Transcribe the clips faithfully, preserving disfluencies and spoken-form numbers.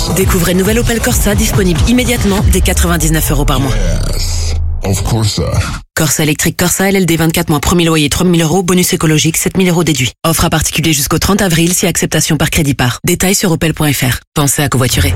Découvrez nouvelle Opel Corsa disponible immédiatement dès quatre-vingt-dix-neuf euros par mois. Yes, of course. Corsa électrique Corsa L L D vingt-quatre mois, premier loyer trois mille euros, bonus écologique sept mille euros déduit. Offre à particulier jusqu'au trente avril si acceptation par crédit par. Détails sur opel point f r. Pensez à covoiturer.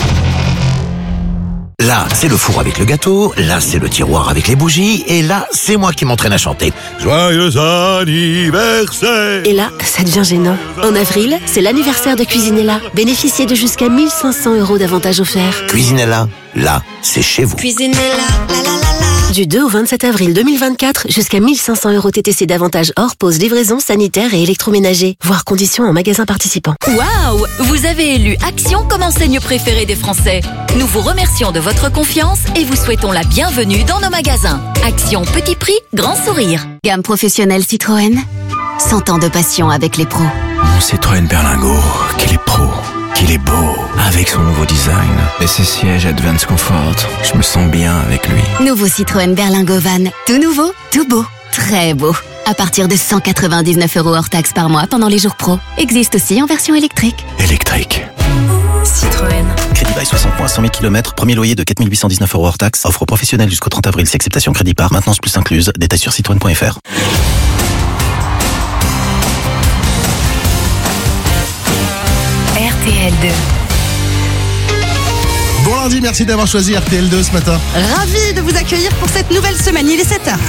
Là, c'est le four avec le gâteau, là, c'est le tiroir avec les bougies, et là, c'est moi qui m'entraîne à chanter. Joyeux anniversaire! Et là, ça devient gênant. En avril, c'est l'anniversaire de Cuisinella. Bénéficiez de jusqu'à mille cinq cents euros d'avantages offerts. Cuisinella, là, c'est chez vous. Cuisinella, la la la la. Du deux au vingt-sept avril deux mille vingt-quatre, jusqu'à mille cinq cents euros T T C d'avantages hors pause, livraison, sanitaire et électroménager. Voir conditions en magasin participant. Waouh! Vous avez élu Action comme enseigne préférée des Français. Nous vous remercions de votre confiance et vous souhaitons la bienvenue dans nos magasins. Action petit prix, grand sourire. Gamme professionnelle Citroën. cent ans de passion avec les pros. Mon Citroën Berlingo, qu'il est pro, qu'il est beau. Avec son nouveau design et ses sièges Advance Comfort, je me sens bien avec lui. Nouveau Citroën Berlingo Van. Tout nouveau, tout beau, très beau. À partir de cent quatre-vingt-dix-neuf euros hors taxe par mois pendant les jours pro. Existe aussi en version électrique. Électrique. Citroën. Crédit bail soixante points, cent mille kilomètres, premier loyer de quatre mille huit cent dix-neuf euros hors taxe. Offre professionnelle jusqu'au trente avril, si acceptation crédit par. Maintenance plus incluse. Détails sur citroën point f r. R T L deux. Bon lundi, merci d'avoir choisi R T L deux ce matin. Ravi de vous accueillir pour cette nouvelle semaine, il est sept heures.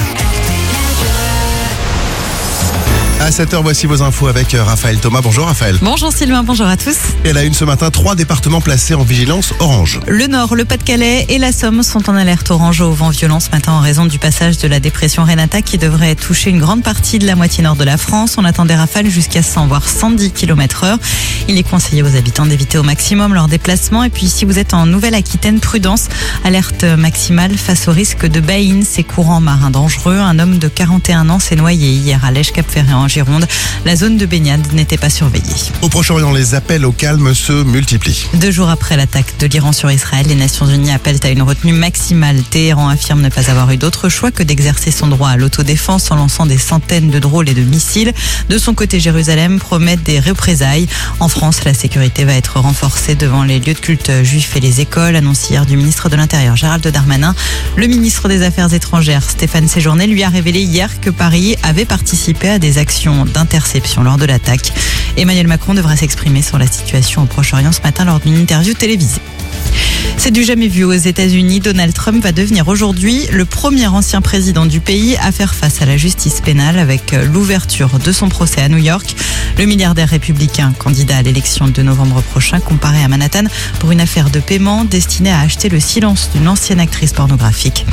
À sept heures, voici vos infos avec Raphaël Thomas. Bonjour Raphaël. Bonjour Sylvain, bonjour à tous. Et la une ce matin, trois départements placés en vigilance orange. Le Nord, le Pas-de-Calais et la Somme sont en alerte orange au vent violent ce matin en raison du passage de la dépression Renata qui devrait toucher une grande partie de la moitié nord de la France. On attend des rafales jusqu'à cent voire cent dix kilomètres heure. Il est conseillé aux habitants d'éviter au maximum leur déplacement. Et puis si vous êtes en Nouvelle-Aquitaine, prudence, alerte maximale face au risque de baïne, ces courants marins dangereux. Un homme de quarante et un ans s'est noyé hier à Lège-Cap-Ferré en Gironde. La zone de baignade n'était pas surveillée. Au Proche-Orient, les appels au calme se multiplient. Deux jours après l'attaque de l'Iran sur Israël, les Nations Unies appellent à une retenue maximale. Téhéran affirme ne pas avoir eu d'autre choix que d'exercer son droit à l'autodéfense en lançant des centaines de drônes et de missiles. De son côté, Jérusalem promet des représailles. En France, la sécurité va être renforcée devant les lieux de culte juifs et les écoles, annonce hier du ministre de l'Intérieur Gérald Darmanin. Le ministre des Affaires étrangères Stéphane Séjourné lui a révélé hier que Paris avait participé à des actions d'interception lors de l'attaque. Emmanuel Macron devra s'exprimer sur la situation au Proche-Orient ce matin lors d'une interview télévisée. C'est du jamais vu aux États-Unis. Donald Trump va devenir aujourd'hui le premier ancien président du pays à faire face à la justice pénale avec l'ouverture de son procès à New York. Le milliardaire républicain, candidat à l'élection de novembre prochain, comparé à Manhattan pour une affaire de paiement destinée à acheter le silence d'une ancienne actrice pornographique.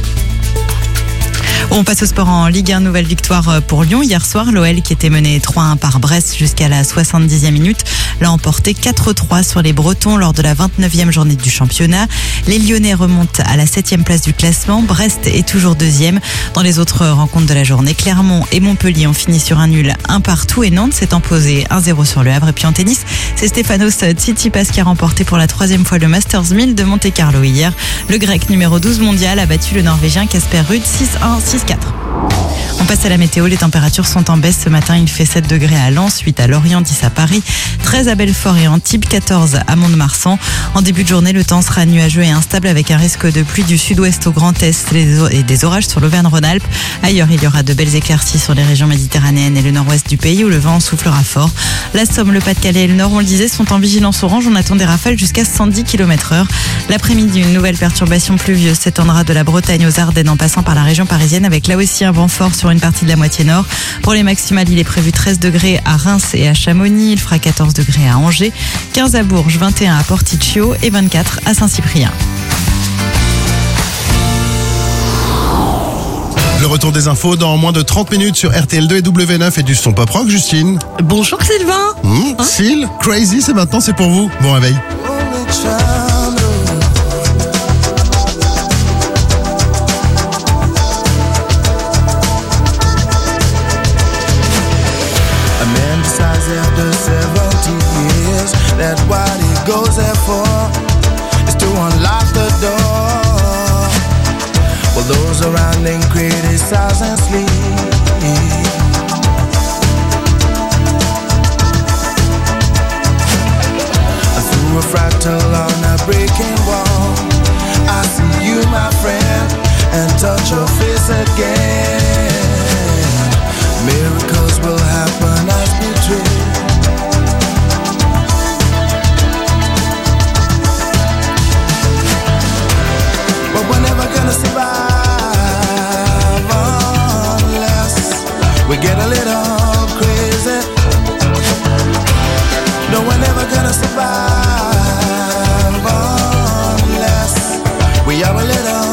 On passe au sport en Ligue un, nouvelle victoire pour Lyon. Hier soir, l'O L qui était mené trois à un par Brest jusqu'à la soixante-dixième minute l'a emporté quatre trois sur les Bretons lors de la vingt-neuvième journée du championnat. Les Lyonnais remontent à la septième place du classement. Brest est toujours deuxième. Dans les autres rencontres de la journée, Clermont et Montpellier ont fini sur un nul un partout et Nantes s'est imposé un zéro sur le Havre. Et puis en tennis, c'est Stefanos Tsitsipas qui a remporté pour la troisième fois le Masters mille de Monte-Carlo hier. Le Grec numéro douze mondial a battu le Norvégien Casper Ruud six un, six quatre. On passe à la météo, les températures sont en baisse ce matin, il fait sept degrés à Lens, huit à Lorient, dix à Paris, treize à Belfort et Antibes, quatorze à Mont-de-Marsan. En début de journée, le temps sera nuageux et instable avec un risque de pluie du sud-ouest au Grand Est et des orages sur l'Auvergne-Rhône-Alpes. Ailleurs, il y aura de belles éclaircies sur les régions méditerranéennes et le nord-ouest du pays où le vent soufflera fort. La Somme, le Pas-de-Calais et le Nord, on le disait, sont en vigilance orange, on attend des rafales jusqu'à cent dix kilomètres heure. L'après-midi, une nouvelle perturbation pluvieuse s'étendra de la Bretagne aux Ardennes en passant par la région parisienne avec là aussi un vent fort sur une partie de la moitié nord. Pour les maximales, il est prévu treize degrés à Reims et à Chamonix. Il fera quatorze degrés à Angers, quinze à Bourges, vingt et un à Porticcio et vingt-quatre à Saint-Cyprien. Le retour des infos dans moins de trente minutes sur R T L deux et W neuf et du son pop rock, Justine. Bonjour Sylvain. Mmh, hein Syl, Crazy, c'est maintenant, c'est pour vous. Bon réveil. That's what he goes there for, is to unlock the door. Well, those around him criticize and sleep. And through a fractal gentle on a breaking wall. I see you, my friend, and touch your face again. Miracles will happen as we dream. But we're never gonna survive unless we get a little crazy. No, we're never gonna survive unless we are a little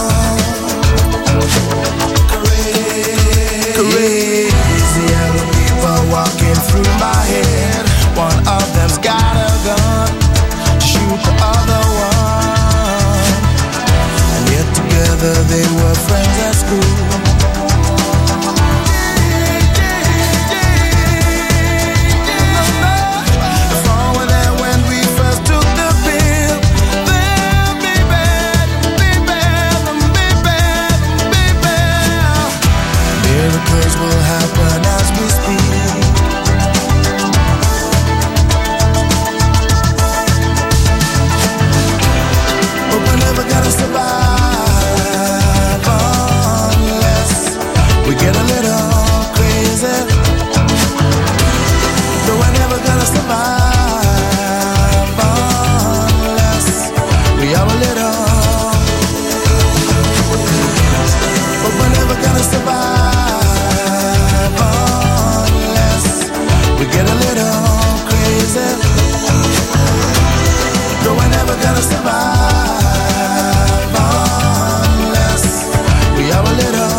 crazy. Crazy yellow people walking through my head. One of them's got a gun to shoot the other one. And yet together they were friends at school. Miracles will happen as we speak. But we're never gonna survive unless we get a little crazy. No, we're never gonna survive unless we are a little. But we're never gonna survive. We get a little crazy. No, we're never gonna survive unless we are a little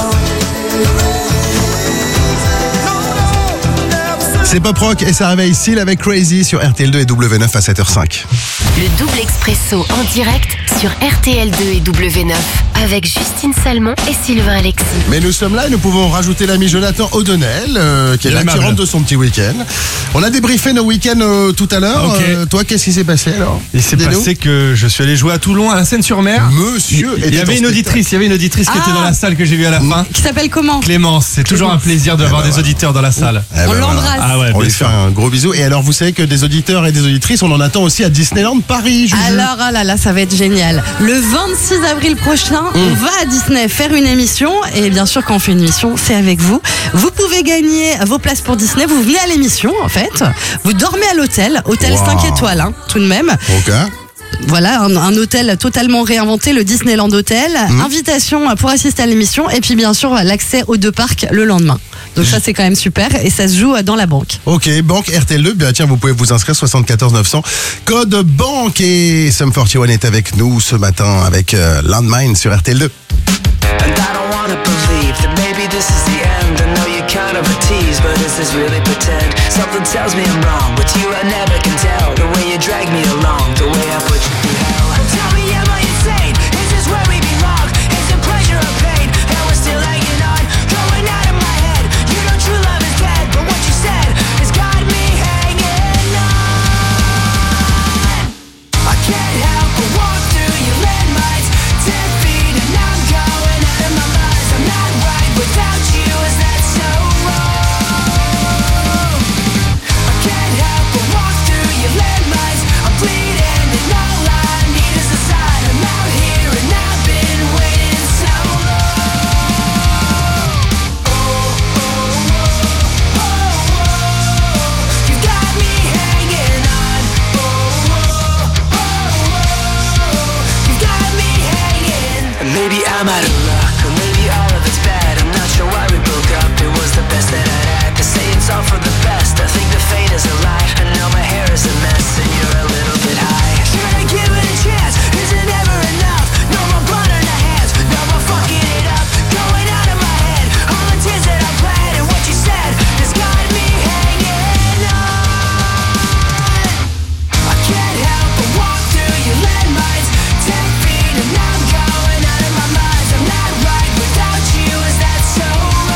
crazy. C'est Pop Rock et ça réveille Seal avec Crazy sur R T L deux et W neuf à sept heures cinq. Le double expresso en direct sur R T L deux et W neuf avec Justine Salmon et Sylvain Alexis. Mais nous sommes là et nous pouvons rajouter l'ami Jonathan O'Donnell euh, qui est là, qui rentre de son petit week-end. On a débriefé nos week-ends euh, tout à l'heure. Okay. Euh, toi, qu'est-ce qui s'est passé alors? Il s'est Dis-nous. passé que je suis allé jouer à Toulon à la Seine-sur-Mer. Monsieur, il y avait une auditrice, il y avait une auditrice qui Ah. était dans la salle que j'ai vue à la fin. Qui s'appelle comment? Clémence, c'est toujours un plaisir d'avoir Eh ben des voilà. auditeurs dans la salle. Eh ben On voilà. l'embrasse. Ah ouais, On bien lui sûr. fait un gros bisou. Et alors, vous savez que des auditeurs et des auditrices, on en attend aussi à Disneyland Paris. Juju. Alors, oh là là, ça va être génial. Le vingt-six avril prochain, on va à Disney faire une émission. Et bien sûr, quand on fait une émission, c'est avec vous. Vous pouvez gagner vos places pour Disney. Vous venez à l'émission, en fait. Vous dormez à l'hôtel. Hôtel Wow. cinq étoiles, hein, tout de même. Ok. Voilà, un, un hôtel totalement réinventé, le Disneyland Hotel. Mmh. Invitation pour assister à l'émission. Et puis, bien sûr, l'accès aux deux parcs le lendemain. Donc ça, c'est quand même super. Et ça se joue dans la banque. Ok, banque R T L deux, bien tiens, vous pouvez vous inscrire soixante-quatorze neuf cents, code banque. Et Sum quarante et un est avec nous ce matin avec euh, Landmine sur R T L deux. And I don't wanna believe that maybe this is the end. I know you're kind of a tease, but is this really pretend? Something tells me I'm wrong. With you I never can tell. The way you drag me along, the way I put you through hell. Tell me, am I insane? Is this where we belong? Is it pleasure or pain? And we're still hanging on, going out of my head. You know true love is dead, but what you said has got me hanging on. I can't help but walk through your landmines. Ten feet and I'm going out of my mind. I'm not right without you, is that so wrong? I can't help but walk through your landmines. I'm bleeding and all I need is a sign. I'm out here and I've been waiting so long. Oh, oh, oh, oh, oh. You got me hanging on. Oh, oh, oh, oh. You got me hanging. Maybe I'm out of luck, or maybe all of it's bad. I'm not sure why we broke up. It was the best that I'd had. To say it's all for the best, I think the fate is a lie. And now my hair is a mess, and you're a little bit high. Should I give it a chance? Is it ever enough? No more blood on the hands, no more fucking it up. Going out of my head, all the tears that I bled, and what you said has got me hanging on. I can't help but walk through your landmines. Ten feet and I'm going out of my mind. I'm not right without you, is that so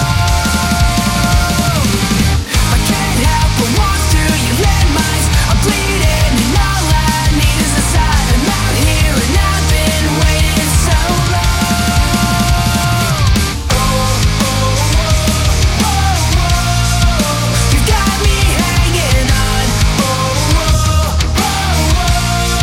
wrong? I can't help but walk through your landmines. I'm bleeding and all I need is a sign. I'm out here and I've been waiting so long. Oh, oh, oh, oh, oh. You got me hanging on. Oh, oh, oh, oh.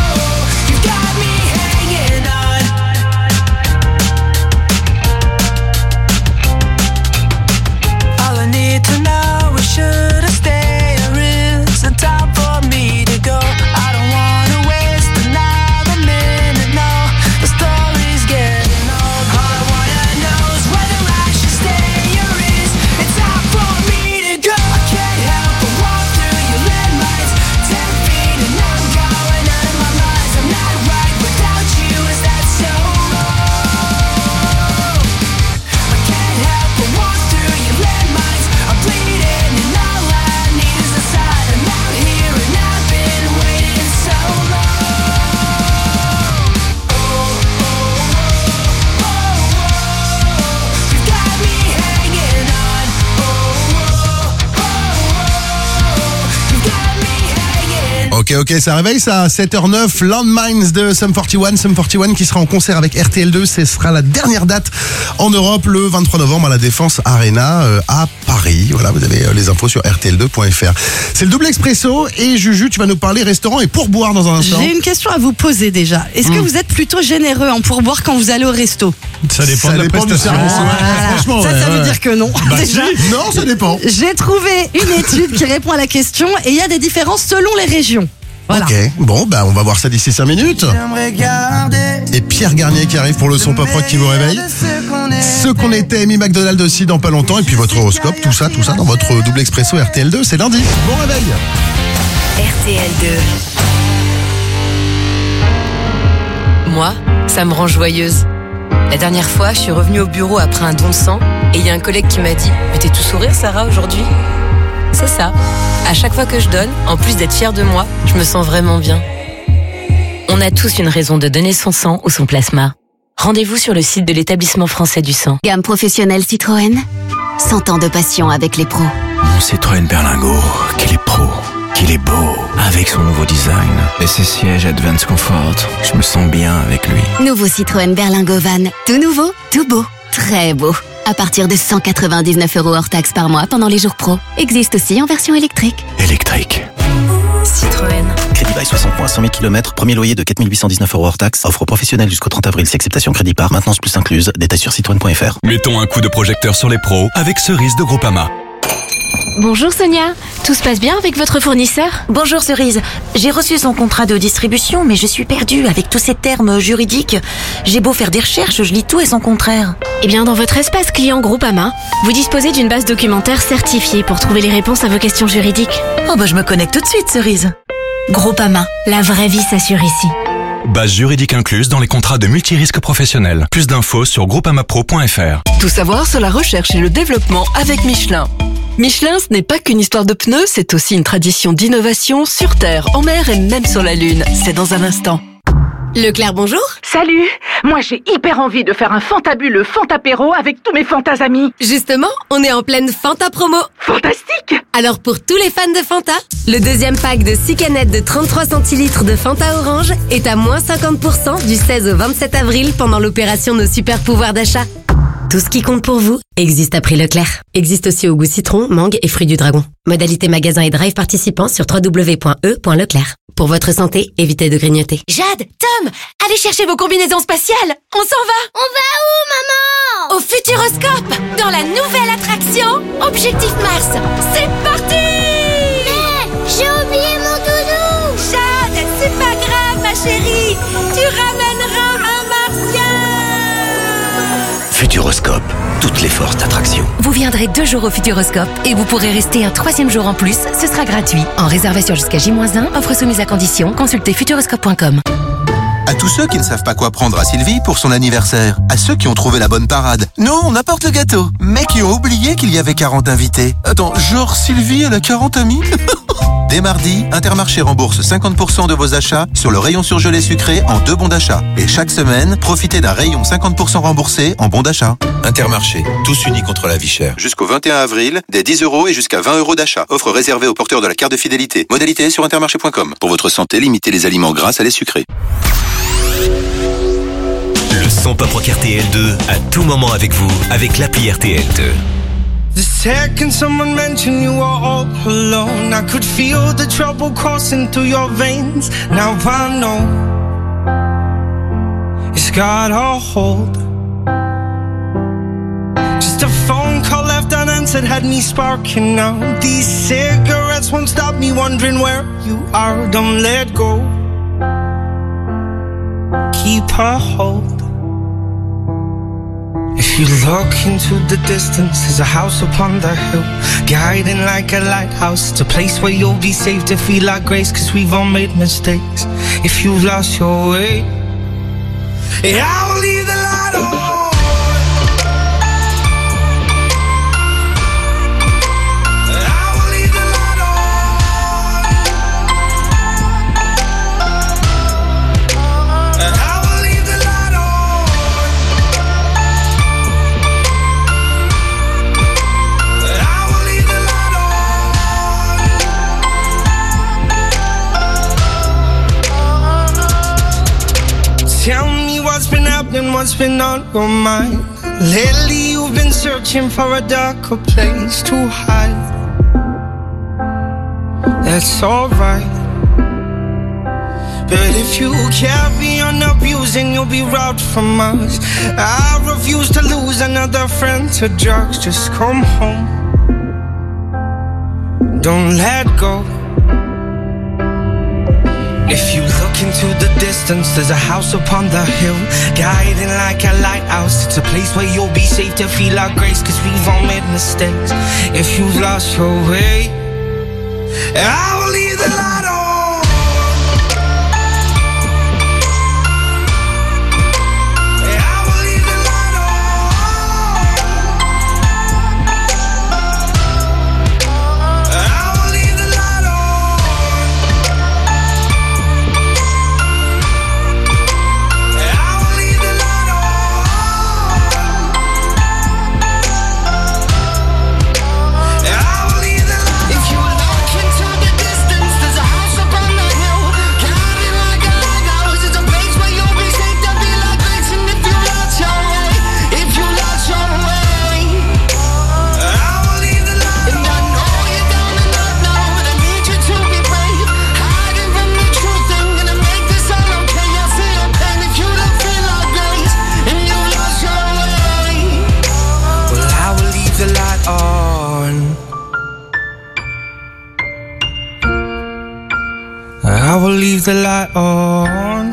Ok, ok, ça réveille ça à sept heures neuf. Landmines de Sum forty-one. Sum forty-one qui sera en concert avec R T L deux. Ce sera la dernière date en Europe le vingt-trois novembre à la Défense Arena euh, à Paris. Voilà, vous avez euh, les infos sur R T L deux point F R. C'est le double expresso et Juju, tu vas nous parler restaurant et pourboire dans un instant. J'ai une question à vous poser déjà. Est-ce que Mm. vous êtes plutôt généreux en pourboire quand vous allez au resto? Ça dépend Ça de la dépend du prestation. service, ouais. Voilà. Franchement, ça, ouais, ça veut ouais. dire que non. Bah déjà. si. Non, ça dépend. J'ai trouvé une étude qui répond à la question et il y a des différences selon les régions. Voilà. Ok, bon, bah on va voir ça d'ici cinq minutes. Et Pierre Garnier qui arrive pour le son pop rock qui vous réveille. Ce qu'on était, Amy McDonald aussi dans pas longtemps. Et puis votre horoscope, tout ça, tout ça dans votre double expresso R T L deux. C'est lundi. Bon réveil. R T L deux. Moi, ça me rend joyeuse. La dernière fois, je suis revenue au bureau après un don de sang et il y a un collègue qui m'a dit « Mais t'es tout sourire, Sarah, aujourd'hui ?» C'est ça. À chaque fois que je donne, en plus d'être fière de moi, je me sens vraiment bien. On a tous une raison de donner son sang ou son plasma. Rendez-vous sur le site de l'établissement français du sang. Gamme professionnelle Citroën. cent ans de passion avec les pros. Mon Citroën Berlingo, qu'il est pro, qu'il est beau. Avec son nouveau design et ses sièges Advance Comfort, je me sens bien avec lui. Nouveau Citroën Berlingo Van. Tout nouveau, tout beau, très beau. À partir de cent quatre-vingt-dix-neuf euros hors taxe par mois pendant les jours pro. Existe aussi en version électrique. Électrique. Citroën. Crédit bail soixante points, cent mille kilomètres. Premier loyer de quatre mille huit cent dix-neuf euros hors taxe. Offre professionnelle jusqu'au trente avril. Si acceptation crédit par. Maintenance plus incluse. Détails sur citroën point F R. Mettons un coup de projecteur sur les pros avec Cerise de Groupama. Bonjour Sonia, tout se passe bien avec votre fournisseur? Bonjour Cerise, j'ai reçu son contrat de distribution mais je suis perdue avec tous ces termes juridiques. J'ai beau faire des recherches, je lis tout et son contraire. Eh bien dans votre espace client Groupama, vous disposez d'une base documentaire certifiée pour trouver les réponses à vos questions juridiques. Oh bah je me connecte tout de suite Cerise. Groupama, la vraie vie s'assure ici. Base juridique incluse dans les contrats de multirisque professionnels. Plus d'infos sur groupamapro point F R. Tout savoir sur la recherche et le développement avec Michelin. Michelin, ce n'est pas qu'une histoire de pneus, c'est aussi une tradition d'innovation sur Terre, en mer et même sur la Lune. C'est dans un instant. Leclerc, bonjour. Salut. Moi, j'ai hyper envie de faire un fantabuleux Fantapéro avec tous mes Fantas amis. Justement, on est en pleine Fanta promo. Fantastique. Alors pour tous les fans de Fanta, le deuxième pack de six canettes de trente-trois centilitres de Fanta Orange est à moins cinquante pour cent du seize au vingt-sept avril pendant l'opération Nos super pouvoirs d'achat. Tout ce qui compte pour vous existe à prix Leclerc. Existe aussi au goût citron, mangue et fruits du dragon. Modalité magasin et drive participants sur w w w point e point leclerc. Pour votre santé, évitez de grignoter. Jade, Tom, allez chercher vos combinaisons spatiales. On s'en va. On va où, maman? Au Futuroscope, dans la nouvelle attraction Objectif Mars. C'est parti. Mais j'ai oublié mon doudou. Jade, c'est pas grave, ma chérie. Tu ramèneras un martien. Futuroscope, toutes les forces d'attraction. Vous viendrez deux jours au Futuroscope et vous pourrez rester un troisième jour en plus. Ce sera gratuit. En réservation jusqu'à J moins un, offre soumise à condition. Consultez futuroscope point com. À tous ceux qui ne savent pas quoi prendre à Sylvie pour son anniversaire. À ceux qui ont trouvé la bonne parade. Non, on apporte le gâteau. Mais qui ont oublié qu'il y avait quarante invités. Attends, genre Sylvie, elle a quarante amis? Dès mardi, Intermarché rembourse cinquante pour cent de vos achats sur le rayon surgelé sucré en deux bons d'achat. Et chaque semaine, profitez d'un rayon cinquante pour cent remboursé en bons d'achat. Intermarché, tous unis contre la vie chère. Jusqu'au vingt et un avril, des dix euros et jusqu'à vingt euros d'achat. Offre réservée aux porteurs de la carte de fidélité. Modalité sur intermarché point com. Pour votre santé, limitez les aliments gras à les sucrés. Le son pop rock R T L deux à tout moment avec vous avec l'appli R T L deux. The second someone mentioned you were all alone, I could feel the trouble coursing through your veins. Now I know it's got a hold. Just a phone call left unanswered had me sparking now. These cigarettes won't stop me wondering where you are. Don't let go. Keep a hold. If you look into the distance, there's a house upon the hill, guiding like a lighthouse. It's a place where you'll be safe to feel like grace, cause we've all made mistakes. If you've lost your way, yeah, I will leave the light on. hiding what's been on your mind. Lately you've been searching for a darker place to hide. That's alright. But if you carry on abusing, you'll be robbed from us. I refuse to lose another friend to drugs. Just come home. Don't let go. If you look into the distance, there's a house upon the hill, guiding like a lighthouse. It's a place where you'll be safe to feel our grace, cause we've all made mistakes. If you've lost your way, I will leave the light on. I will leave the light on.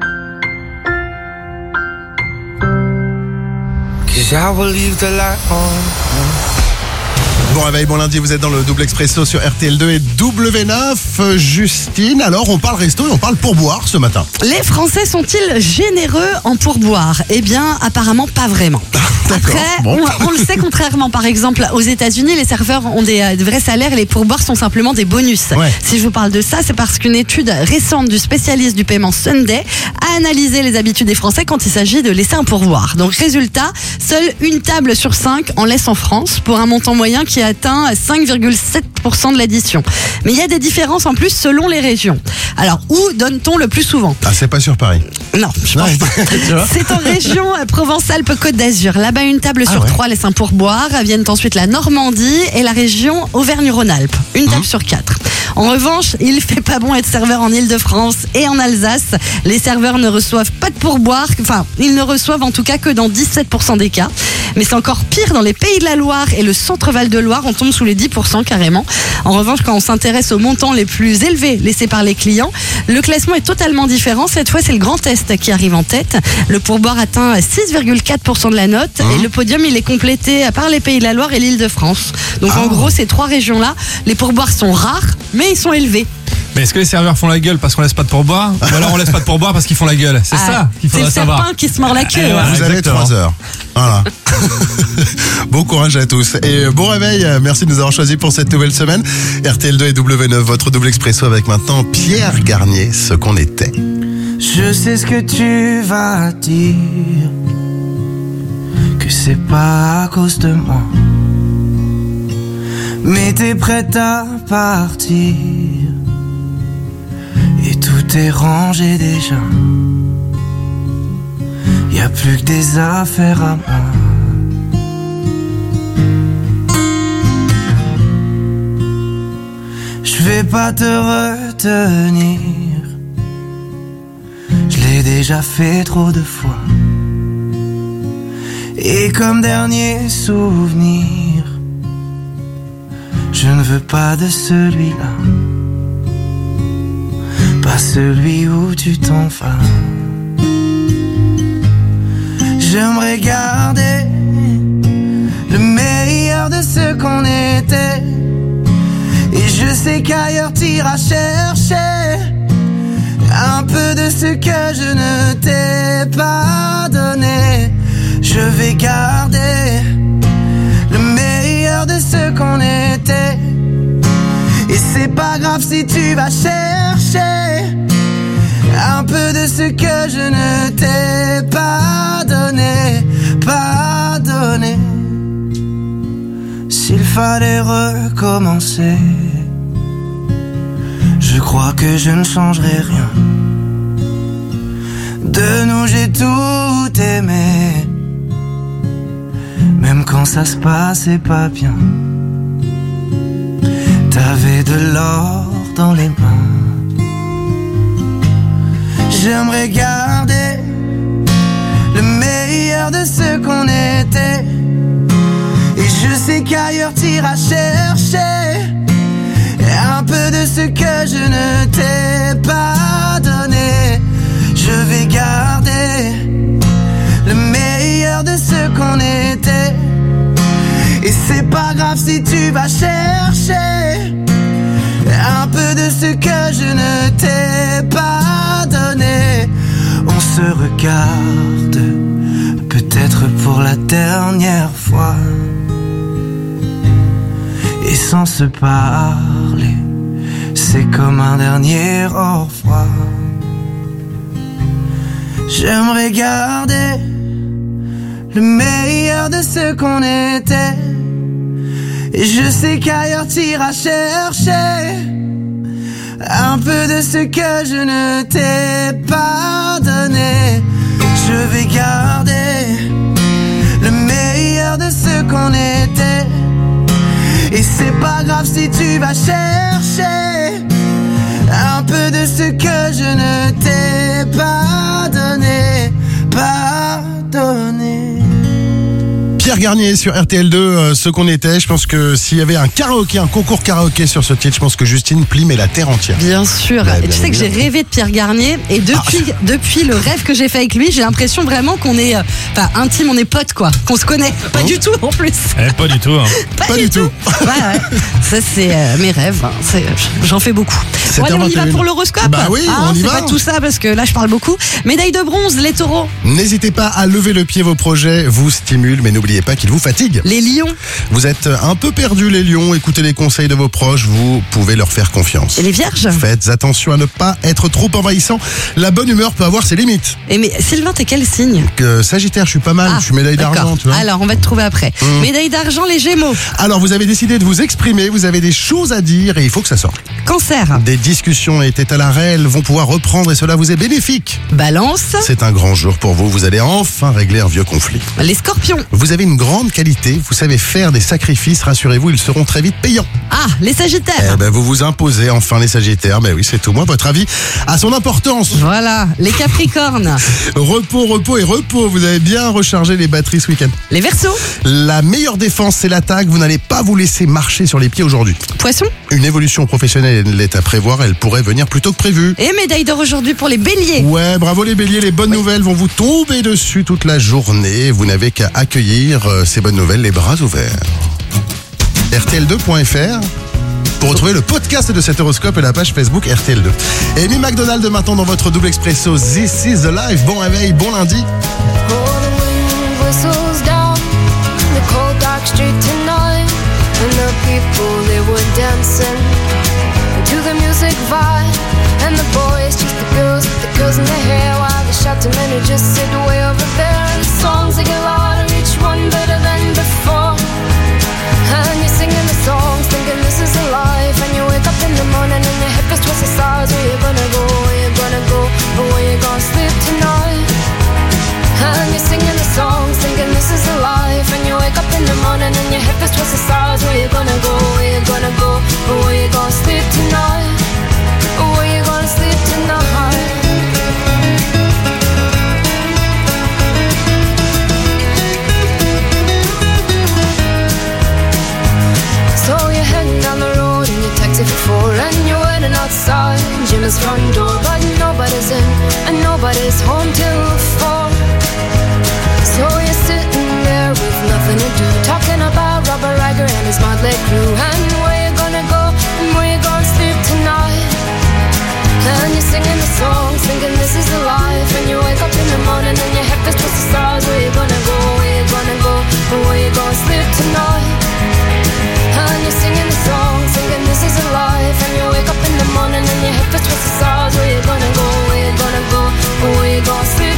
Cause I will leave the light on. Bon réveil, bon lundi, vous êtes dans le double expresso sur R T L deux et W neuf. Justine, alors on parle resto et on parle pourboire ce matin. Les Français sont-ils généreux en pourboire ? Eh bien, apparemment pas vraiment. Après, bon. on, on le sait, contrairement par exemple aux États-Unis, les serveurs ont des, euh, des vrais salaires et les pourboires sont simplement des bonus. Ouais. Si je vous parle de ça, c'est parce qu'une étude récente du spécialiste du paiement Sunday a analysé les habitudes des Français quand il s'agit de laisser un pourboire. Donc résultat, seule une table sur cinq en laisse en France pour un montant moyen qui atteint cinq virgule sept pour cent de l'addition. Mais il y a des différences en plus selon les régions. Alors, où donne-t-on le plus souvent ? Ah, c'est pas sur Paris. Non, je pense pas. C'est en région Provence-Alpes-Côte d'Azur. Là-bas, une table sur ah ouais. trois laisse un pourboire. Viennent ensuite la Normandie et la région Auvergne-Rhône-Alpes. Une table mmh. sur quatre. En revanche, il fait pas bon être serveur en Île-de-France et en Alsace. Les serveurs ne reçoivent pas de pourboire. Enfin, ils ne reçoivent en tout cas que dans dix-sept pour cent des cas. Mais c'est encore pire dans les Pays de la Loire et le Centre-Val de Loire. On tombe sous les dix pour cent carrément. En revanche, quand on s'intéresse aux montants les plus élevés laissés par les clients, le classement est totalement différent. Cette fois, c'est le Grand Est qui arrive en tête. Le pourboire atteint six virgule quatre pour cent de la note. Mmh. Et le podium, il est complété par les Pays de la Loire et l'Île-de-France. Donc ah. en gros, ces trois régions-là, les pourboires sont rares, mais ils sont élevés. Mais est-ce que les serveurs font la gueule parce qu'on laisse pas de pourboire ? Ou alors on laisse pas de pourboire parce qu'ils font la gueule ? C'est ah, ça qu'il faudrait savoir. C'est le serpent qui se mord la queue. Eh ouais, vous avez trois heures. Voilà. Bon courage à tous. Et bon réveil. Merci de nous avoir choisis pour cette nouvelle semaine. R T L deux et W neuf, votre double expresso avec maintenant Pierre Garnier, ce qu'on était. Je sais ce que tu vas dire, que c'est pas à cause de moi, mais t'es prête à partir et tout est rangé déjà. Y a plus que des affaires à moi. Je vais pas te retenir, je l'ai déjà fait trop de fois. Et comme dernier souvenir, je ne veux pas de celui-là, pas celui où tu t'en vas. J'aimerais garder le meilleur de ce qu'on était. Et je sais qu'ailleurs t'iras chercher un peu de ce que je ne t'ai pas donné. Je vais garder le meilleur de ce qu'on était. Et c'est pas grave si tu vas chercher un peu de ce que je ne t'ai pas donné, pas donné. S'il fallait recommencer, je crois que je ne changerai rien. De nous j'ai tout aimé, même quand ça se passait pas bien. T'avais de l'or dans les mains. J'aimerais garder le meilleur de ce qu'on était. Et je sais qu'ailleurs t'iras chercher un peu de ce que je ne t'ai pas donné. Je vais garder le meilleur de ce qu'on était. Et c'est pas grave si tu vas chercher un peu de ce que je ne t'ai pas donné. On se regarde, peut-être pour la dernière fois, et sans se parler, c'est comme un dernier au revoir. J'aimerais garder le meilleur de ce qu'on était. Et je sais qu'ailleurs t'iras chercher un peu de ce que je ne t'ai pas donné. Je vais garder le meilleur de ce qu'on était. Et c'est pas grave si tu vas chercher un peu de ce que je ne t'ai pas donné, pas donné. Pierre Garnier sur R T L deux, euh, ce qu'on était. Je pense que s'il y avait un karaoké, un concours karaoké sur ce titre, je pense que Justine plimait la terre entière. Bien sûr. Ouais, et bien tu sais que j'ai évidemment. rêvé de Pierre Garnier. Et depuis, Ah. depuis le rêve que j'ai fait avec lui, j'ai l'impression vraiment qu'on est, euh, enfin, intime, on est potes, quoi. Qu'on se connaît. Pas du tout, en plus. Eh, pas du tout. Hein. Pas, du tout. Ouais, ouais. Ça, c'est euh, mes rêves. hein. C'est- J'en fais beaucoup. Bon, allez, on y va pour l'horoscope. Bah oui, Ah, on y c'est va. pas tout ça parce que là, je parle beaucoup. Médaille de bronze, les taureaux. N'hésitez pas à lever le pied, vos projets vous stimulent, mais n'oubliez pas qu'ils vous fatiguent. Les lions. Vous êtes un peu perdus les lions, écoutez les conseils de vos proches, vous pouvez leur faire confiance. Et les vierges. Faites attention à ne pas être trop envahissant, la bonne humeur peut avoir ses limites. Et mais Sylvain, t'es quel signe? Que Sagittaire, je suis pas mal, Ah, je suis médaille d'accord. d'argent, tu vois. Alors, on va te trouver après. Mmh. Médaille d'argent, les gémeaux. Alors vous avez décidé de vous exprimer, vous avez des choses à dire et il faut que ça sorte. Cancer. Des discussions étaient à l'arrêt, elles vont pouvoir reprendre et cela vous est bénéfique. Balance. C'est un grand jour pour vous, vous allez enfin régler un vieux conflit. Les scorpions. Vous avez une grande qualité, vous savez faire des sacrifices, rassurez-vous, ils seront très vite payants. Ah, les sagittaires. Eh ben, vous vous imposez enfin les sagittaires, mais oui, c'est tout. Moi, votre avis a son importance. Voilà, les capricornes. Repos, repos et repos, vous avez bien rechargé les batteries ce week-end. Les verseaux. La meilleure défense, c'est l'attaque, vous n'allez pas vous laisser marcher sur les pieds aujourd'hui. Poissons. Une évolution professionnelle est à prévoir, elle pourrait venir plus tôt que prévu. Et médaille d'or aujourd'hui pour les béliers. Ouais, bravo les béliers, les bonnes nouvelles vont vous tomber dessus toute la journée. Vous n'avez qu'à accueillir euh, ces bonnes nouvelles les bras ouverts. R T L deux point F R pour retrouver le podcast de cet horoscope et la page Facebook R T L deux. Et Amy McDonald maintenant dans votre double expresso This is the life. Bon réveil, bon lundi. Whistles down the cold dark street tonight, and the people they were dancing to the music vibe, and the boys just the girls, the girls in their hair, while the shouting men who just sit way over there. And the songs they get louder, each one better than before. And you're singing the songs, thinking this is a life, and you wake up in the morning and your head feels twice the size. Where you gonna go? Where you gonna go? Or where you gonna sleep tonight? And you're singing the songs, thinking this is a life, and you wake up in the morning and your head feels twice the size. Where you gonna go? Where you gonna go? Or where you gonna sleep tonight? Or where you gonna sleep tonight? So you're heading down the road in your taxi for four, and you're waiting outside Jim's front door, but nobody's in and nobody's home till four. So you're sitting there with nothing to do, talking about Robert Riger and his motley crew, and where you gonna go and where you gonna sleep tonight. And you're singing the songs, thinking this is the life, and you wake up in the morning and your head feels twisted the stars. Where you gonna go? Where you gonna go? And where you gonna sleep tonight? And you're singing the songs, thinking this is a life, and you wake up in the morning and your head feels twisted the stars. Where you gonna go? Where you gonna go? And where you gonna sleep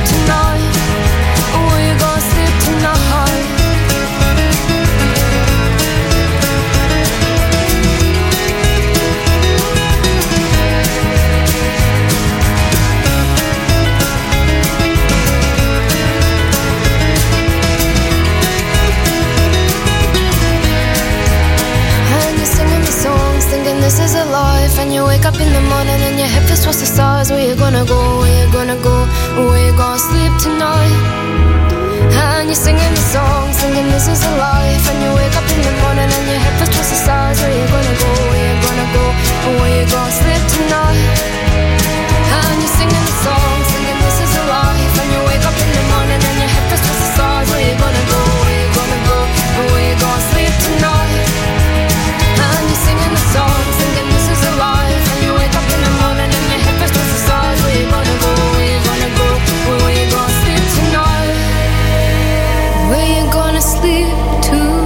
tonight. And you're singing the song, singing this is a life. And you wake up in the morning and your head feels twice the size. Where you gonna go, where you gonna go, and where you gonna sleep tonight. And you're singing the song, singing this is a life. And you wake up in the morning and your head feels twice the size. Where you gonna go, where you gonna go, and where you gonna sleep tonight. And you're singing the song, singing this is a life. And you wake up in the morning and your head feels twice the size. Where you gonna go, where you gonna go, and where you gonna sleep tonight. Where you gonna sleep tonight?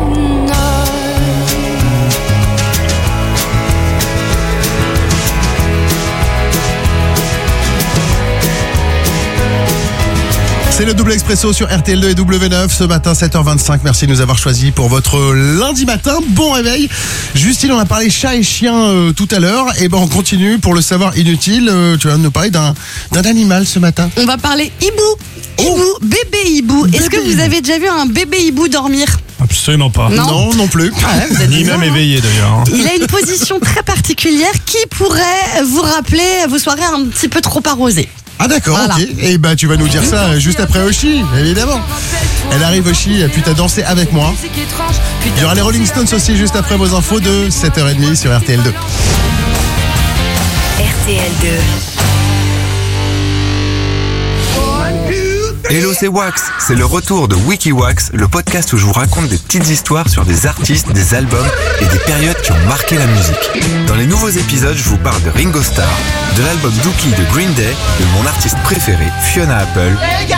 C'est le double expresso sur R T L deux et W neuf ce matin sept heures vingt-cinq. Merci de nous avoir choisis pour votre lundi matin. Bon réveil. Justine, on a parlé chat et chien euh, tout à l'heure. Et ben on continue pour le savoir inutile. Euh, tu vas nous parler d'un d'un animal ce matin. On va parler hibou. Hibou, oh. Bébé hibou. Bébé Est-ce que vous avez déjà vu un bébé hibou dormir? Absolument pas. Non, non, non plus. Ah ouais, vous êtes Ni même hein. éveillé d'ailleurs. Hein. Il a une position très particulière qui pourrait vous rappeler vos soirées un petit peu trop arrosées. Ah d'accord, Voilà. ok. Et bah tu vas nous dire ça juste après Oshi, évidemment. Elle arrive Oshi, puis t'as dansé avec moi. Il y aura les Rolling Stones aussi juste après vos infos de sept heures trente sur R T L deux. R T L deux. Hello, c'est Wax. C'est le retour de WikiWax, le podcast où je vous raconte des petites histoires sur des artistes, des albums et des périodes qui ont marqué la musique. Dans les nouveaux épisodes, je vous parle de Ringo Starr, de l'album Dookie de Green Day, de mon artiste préféré, Fiona Apple,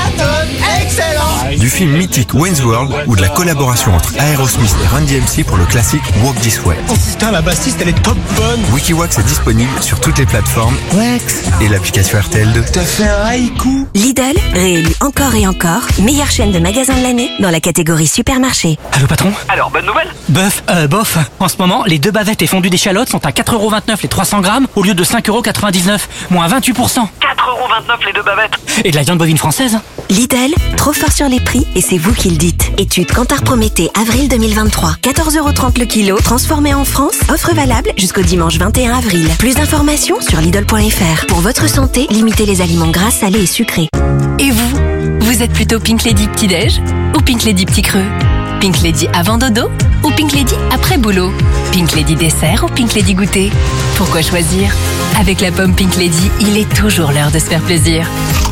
du film mythique Wayne's World ou de la collaboration entre Aerosmith et Run D M C pour le classique Walk This Way. Oh putain, la bassiste, elle est top bonne. WikiWax est disponible sur toutes les plateformes Wax et l'application R T L deux. T'as fait un haïku. Lidl, réélu encore et encore, meilleure chaîne de magasins de l'année dans la catégorie supermarché. Allô patron? Alors, bonne nouvelle? Bœuf, euh, bof. En ce moment, les deux bavettes et fondues d'échalotes sont à quatre euros vingt-neuf les trois cents grammes au lieu de cinq euros quatre-vingt-dix-neuf, moins vingt-huit pour cent. quatre euros vingt-neuf les deux bavettes. Et de la viande bovine française? Lidl, trop fort sur les prix et c'est vous qui le dites. Étude Kantar Prométhée, avril deux mille vingt-trois. quatorze euros trente le kilo, transformé en France. Offre valable jusqu'au dimanche vingt et un avril. Plus d'informations sur Lidl point F R. Pour votre santé, limitez les aliments gras, salés et sucrés. Et vous? Vous êtes plutôt Pink Lady petit-déj ou Pink Lady petit creux? Pink Lady avant dodo ou Pink Lady après boulot? Pink Lady dessert ou Pink Lady goûter? Pourquoi choisir? Avec la pomme Pink Lady, il est toujours l'heure de se faire plaisir.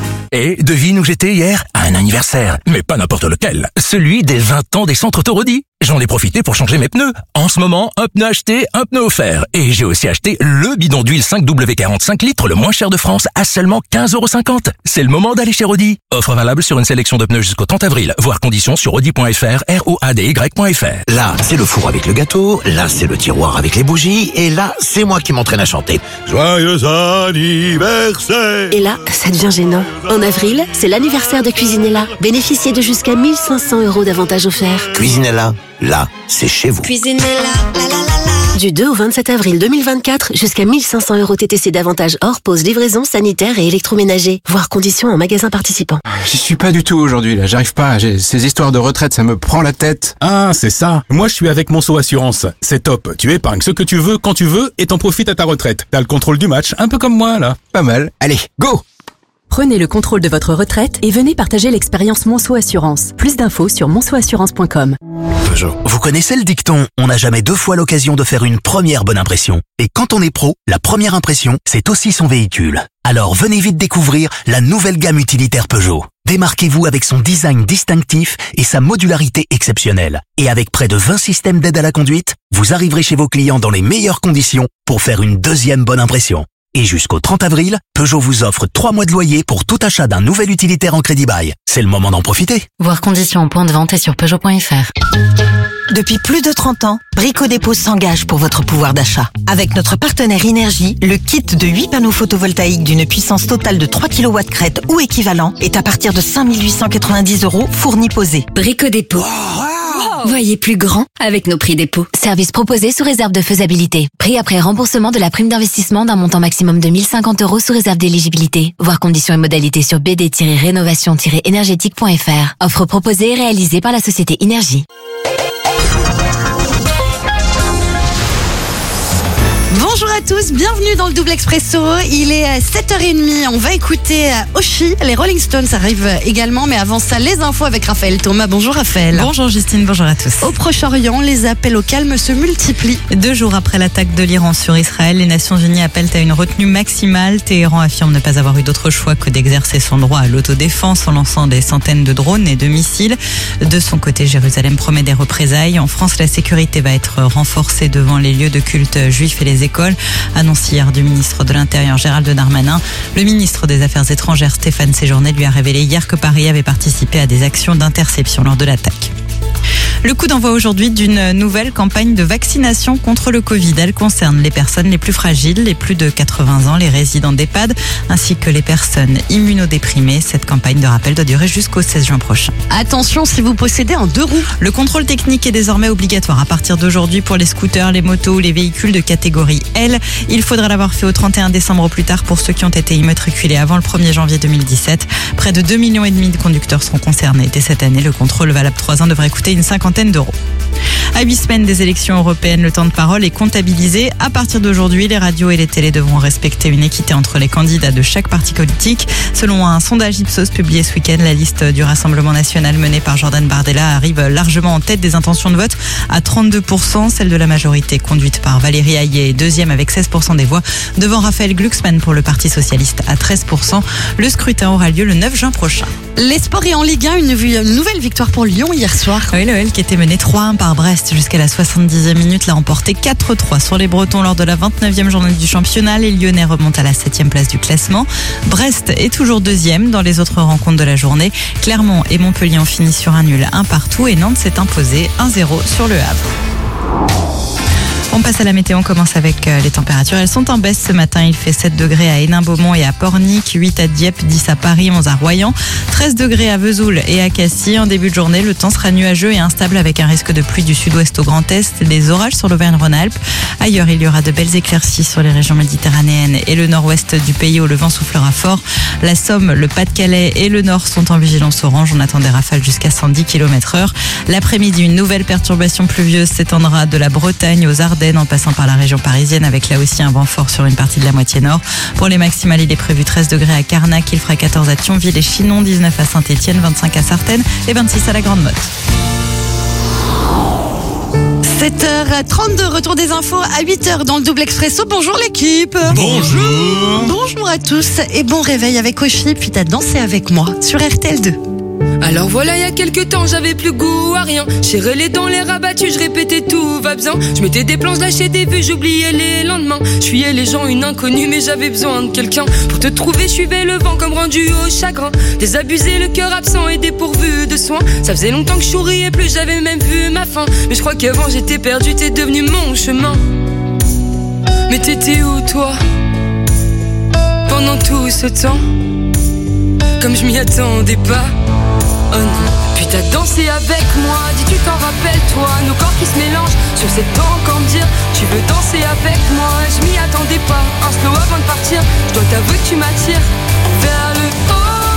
Et devine où j'étais hier? À un anniversaire. Mais pas n'importe lequel. Celui des vingt ans des centres Autorodi. J'en ai profité pour changer mes pneus. En ce moment, un pneu acheté, un pneu offert. Et j'ai aussi acheté le bidon d'huile cinq W quarante-cinq litres le moins cher de France à seulement quinze euros cinquante. C'est le moment d'aller chez Audi. Offre valable sur une sélection de pneus jusqu'au trente avril. Voir conditions sur audi point F R, R O A D Y point F R. Là, c'est le four avec le gâteau, là, c'est le tiroir avec les bougies, et là, c'est moi qui m'entraîne à chanter. Joyeux anniversaire! Et là, ça devient gênant. En avril, c'est l'anniversaire de Cuisinella. Bénéficiez de jusqu'à mille cinq cents euros d'avantages offerts. Cuisinella, là, c'est chez vous. Cuisinella, la la la la. Du deux au vingt-sept avril deux mille vingt-quatre, jusqu'à mille cinq cents euros T T C d'avantages hors pause, livraison, sanitaire et électroménager. Voir conditions en magasin participant. J'y suis pas du tout aujourd'hui, là. J'arrive pas. J'ai... Ces histoires de retraite, ça me prend la tête. Ah, c'est ça. Moi, je suis avec Monceau Assurance. C'est top. Tu épargnes ce que tu veux, quand tu veux, et t'en profites à ta retraite. T'as le contrôle du match, un peu comme moi, là. Pas mal. Allez, go! Prenez le contrôle de votre retraite et venez partager l'expérience Monceau Assurance. Plus d'infos sur monceau assurance point com. Peugeot. Vous connaissez le dicton « On n'a jamais deux fois l'occasion de faire une première bonne impression ». Et quand on est pro, la première impression, c'est aussi son véhicule. Alors venez vite découvrir la nouvelle gamme utilitaire Peugeot. Démarquez-vous avec son design distinctif et sa modularité exceptionnelle. Et avec près de vingt systèmes d'aide à la conduite, vous arriverez chez vos clients dans les meilleures conditions pour faire une deuxième bonne impression. Et jusqu'au trente avril, Peugeot vous offre trois mois de loyer pour tout achat d'un nouvel utilitaire en crédit bail. C'est le moment d'en profiter. Voir conditions en point de vente et sur Peugeot point F R. Depuis plus de trente ans, Brico Dépôt s'engage pour votre pouvoir d'achat. Avec notre partenaire Énergie, le kit de huit panneaux photovoltaïques d'une puissance totale de trois kilowatts crête ou équivalent est à partir de cinq mille huit cent quatre-vingt-dix euros fourni posé. Brico Dépôt. Voyez plus grand avec nos prix dépôt. Service proposé sous réserve de faisabilité. Prix après remboursement de la prime d'investissement d'un montant maximum de mille cinquante euros sous réserve d'éligibilité. Voir conditions et modalités sur b d tiret rénovation tiret énergétique point F R. Offre proposée et réalisée par la société Énergie. Bonjour à tous, bienvenue dans le Double Expresso. Il est sept heures trente, on va écouter Oshi, les Rolling Stones arrivent également, mais avant ça, les infos avec Raphaël Thomas. Bonjour Raphaël. Bonjour Justine, bonjour à tous. Au Proche-Orient, les appels au calme se multiplient. Deux jours après l'attaque de l'Iran sur Israël, les Nations Unies appellent à une retenue maximale. Téhéran affirme ne pas avoir eu d'autre choix que d'exercer son droit à l'autodéfense en lançant des centaines de drones et de missiles. De son côté, Jérusalem promet des représailles. En France, la sécurité va être renforcée devant les lieux de culte juifs et les écoles, annonce hier du ministre de l'Intérieur Gérald Darmanin. Le ministre des Affaires étrangères Stéphane Séjourné lui a révélé hier que Paris avait participé à des actions d'interception lors de l'attaque. Le coup d'envoi aujourd'hui d'une nouvelle campagne de vaccination contre le Covid. Elle concerne les personnes les plus fragiles, les plus de quatre-vingts ans, les résidents d'EHPAD, ainsi que les personnes immunodéprimées. Cette campagne de rappel doit durer jusqu'au seize juin prochain. Attention si vous possédez un deux roues. Le contrôle technique est désormais obligatoire à partir d'aujourd'hui pour les scooters, les motos ou les véhicules de catégorie L. Il faudra l'avoir fait au trente et un décembre au plus tard pour ceux qui ont été immatriculés avant le premier janvier deux mille dix-sept. Près de deux millions et demi de conducteurs seront concernés. Dès cette année, le contrôle valable trois ans devrait coûter une cinquantaine d'euros. À huit semaines des élections européennes, le temps de parole est comptabilisé. À partir d'aujourd'hui, les radios et les télés devront respecter une équité entre les candidats de chaque parti politique. Selon un sondage Ipsos publié ce week-end, la liste du Rassemblement national menée par Jordan Bardella arrive largement en tête des intentions de vote à trente-deux pour cent. Celle de la majorité conduite par Valérie Hayet est deuxième avec seize pour cent des voix, devant Raphaël Glucksmann pour le Parti socialiste à treize pour cent. Le scrutin aura lieu le neuf juin prochain. Les sports et en Ligue un, une, une nouvelle victoire pour Lyon hier soir. Oui, l'O L qui était mené trois un par Brest jusqu'à la soixante-dixième minute l'a remporté quatre trois sur les Bretons lors de la vingt-neuvième journée du championnat. Les Lyonnais remontent à la septième place du classement. Brest est toujours deuxième dans les autres rencontres de la journée. Clermont et Montpellier ont fini sur un nul un partout et Nantes s'est imposé un zéro sur Le Havre. On passe à la météo, on commence avec les températures. Elles sont en baisse ce matin. Il fait sept degrés à Hénin-Beaumont et à Pornic, huit à Dieppe, dix à Paris, onze à Royan, treize degrés à Vesoul et à Cassis. En début de journée, le temps sera nuageux et instable avec un risque de pluie du sud-ouest au Grand Est, des orages sur l'Auvergne-Rhône-Alpes. Ailleurs, il y aura de belles éclaircies sur les régions méditerranéennes et le nord-ouest du pays où le vent soufflera fort. La Somme, le Pas-de-Calais et le Nord sont en vigilance orange. On attend des rafales jusqu'à cent dix kilomètres heure. L'après-midi, une nouvelle perturbation pluvieuse s'étendra de la Bretagne aux Ardennes en passant par la région parisienne avec là aussi un vent fort sur une partie de la moitié nord. Pour les maximales, il est prévu treize degrés à Carnac, il fera quatorze à Thionville et Chinon, dix-neuf à Saint-Étienne, vingt-cinq à Sartène et vingt-six à la Grande Motte. sept heures trente-deux, retour des infos à huit heures dans le Double Expresso. Bonjour l'équipe. Bonjour. Bonjour à tous et bon réveil avec Oshi, puis t'as dansé avec moi sur R T L deux. Alors voilà, il y a quelques temps, j'avais plus goût à rien. J'ai relais dans les rabattus, je répétais tout va bien. Je mettais des planches, lâchais des vues, j'oubliais les lendemains. Je fuyais les gens, une inconnue, mais j'avais besoin de quelqu'un. Pour te trouver, je suivais le vent comme rendu au chagrin. Désabusé, le cœur absent et dépourvu de soins. Ça faisait longtemps que je souriais plus, j'avais même vu ma fin. Mais je crois qu'avant j'étais perdu, t'es devenu mon chemin. Mais t'étais où toi pendant tout ce temps? Comme je m'y attendais pas. Oh non, puis t'as dansé avec moi, dis tu t'en rappelles toi, nos corps qui se mélangent sur cette dent qu'en dire. Tu veux danser avec moi, je m'y attendais pas. Un slow avant de partir, je dois t'avouer que tu m'attires vers le haut.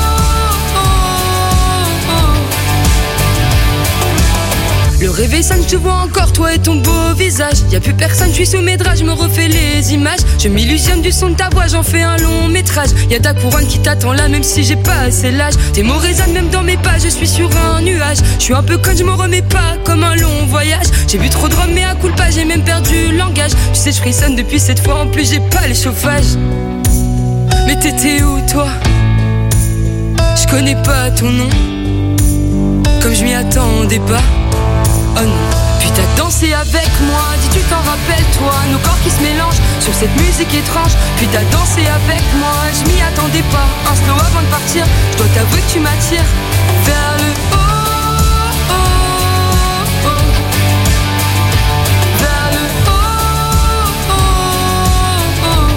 Le réveil sonne, je te vois encore, toi et ton beau visage. Y'a plus personne, je suis sous mes draps, je me refais les images. Je m'illusionne du son de ta voix, j'en fais un long métrage. Y'a ta couronne qui t'attend là, même si j'ai pas assez l'âge. Tes mots résonnent même dans mes pas, je suis sur un nuage. Je suis un peu con, je me remets pas, comme un long voyage. J'ai bu trop de rhum, mais à coup pas, j'ai même perdu le langage. Tu sais, je frissonne depuis cette fois, en plus j'ai pas les chauffages. Mais t'étais où toi? Je connais pas ton nom, comme je m'y attendais pas. Oh non, puis t'as dansé avec moi, dis tu t'en rappelles toi, nos corps qui se mélangent sur cette musique étrange. Puis t'as dansé avec moi, je m'y attendais pas. Un slow avant de partir, je dois t'avouer que tu m'attires vers le haut, oh, oh, oh. Vers le haut, oh,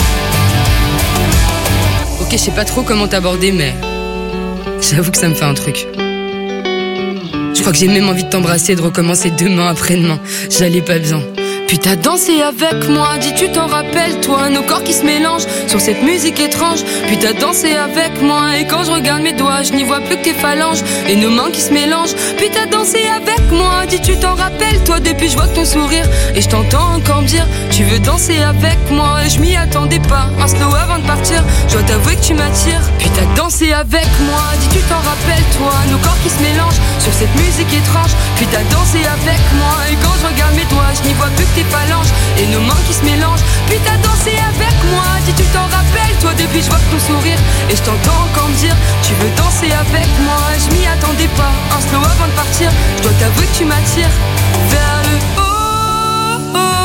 oh, oh. Ok, je sais pas trop comment t'aborder, mais j'avoue que ça me fait un truc. Je crois que j'ai même envie de t'embrasser, de recommencer demain, après-demain. J'allais pas bien. Puis t'as dansé avec moi, dis tu t'en rappelles toi, nos corps qui se mélangent sur cette musique étrange. Puis t'as dansé avec moi et quand je regarde mes doigts, doigts, je n'y vois plus que tes phalanges et nos mains qui se mélangent. Puis t'as dansé avec moi, dis tu t'en rappelles, toi depuis je vois que ton sourire. Et je t'entends encore me dire, tu veux danser avec moi. Et je m'y attendais pas, un slow avant de partir. Je dois t'avouer que tu m'attires. Puis t'as dansé avec moi, dis tu t'en rappelles, toi. Nos corps qui se mélangent sur cette musique étrange. Puis t'as dansé avec moi. Et quand je regarde mes doigts, je n'y vois plus que tes phalanges et nos mains qui se mélangent. Puis t'as dansé avec moi, dis tu t'en rappelles, toi depuis je vois que ton sourire. Et je t'entends encore me dire, tu veux danser avec moi. Et je m'y attendais pas, un slow avant de partir. Je dois t'avouer que tu m'attires vers le haut,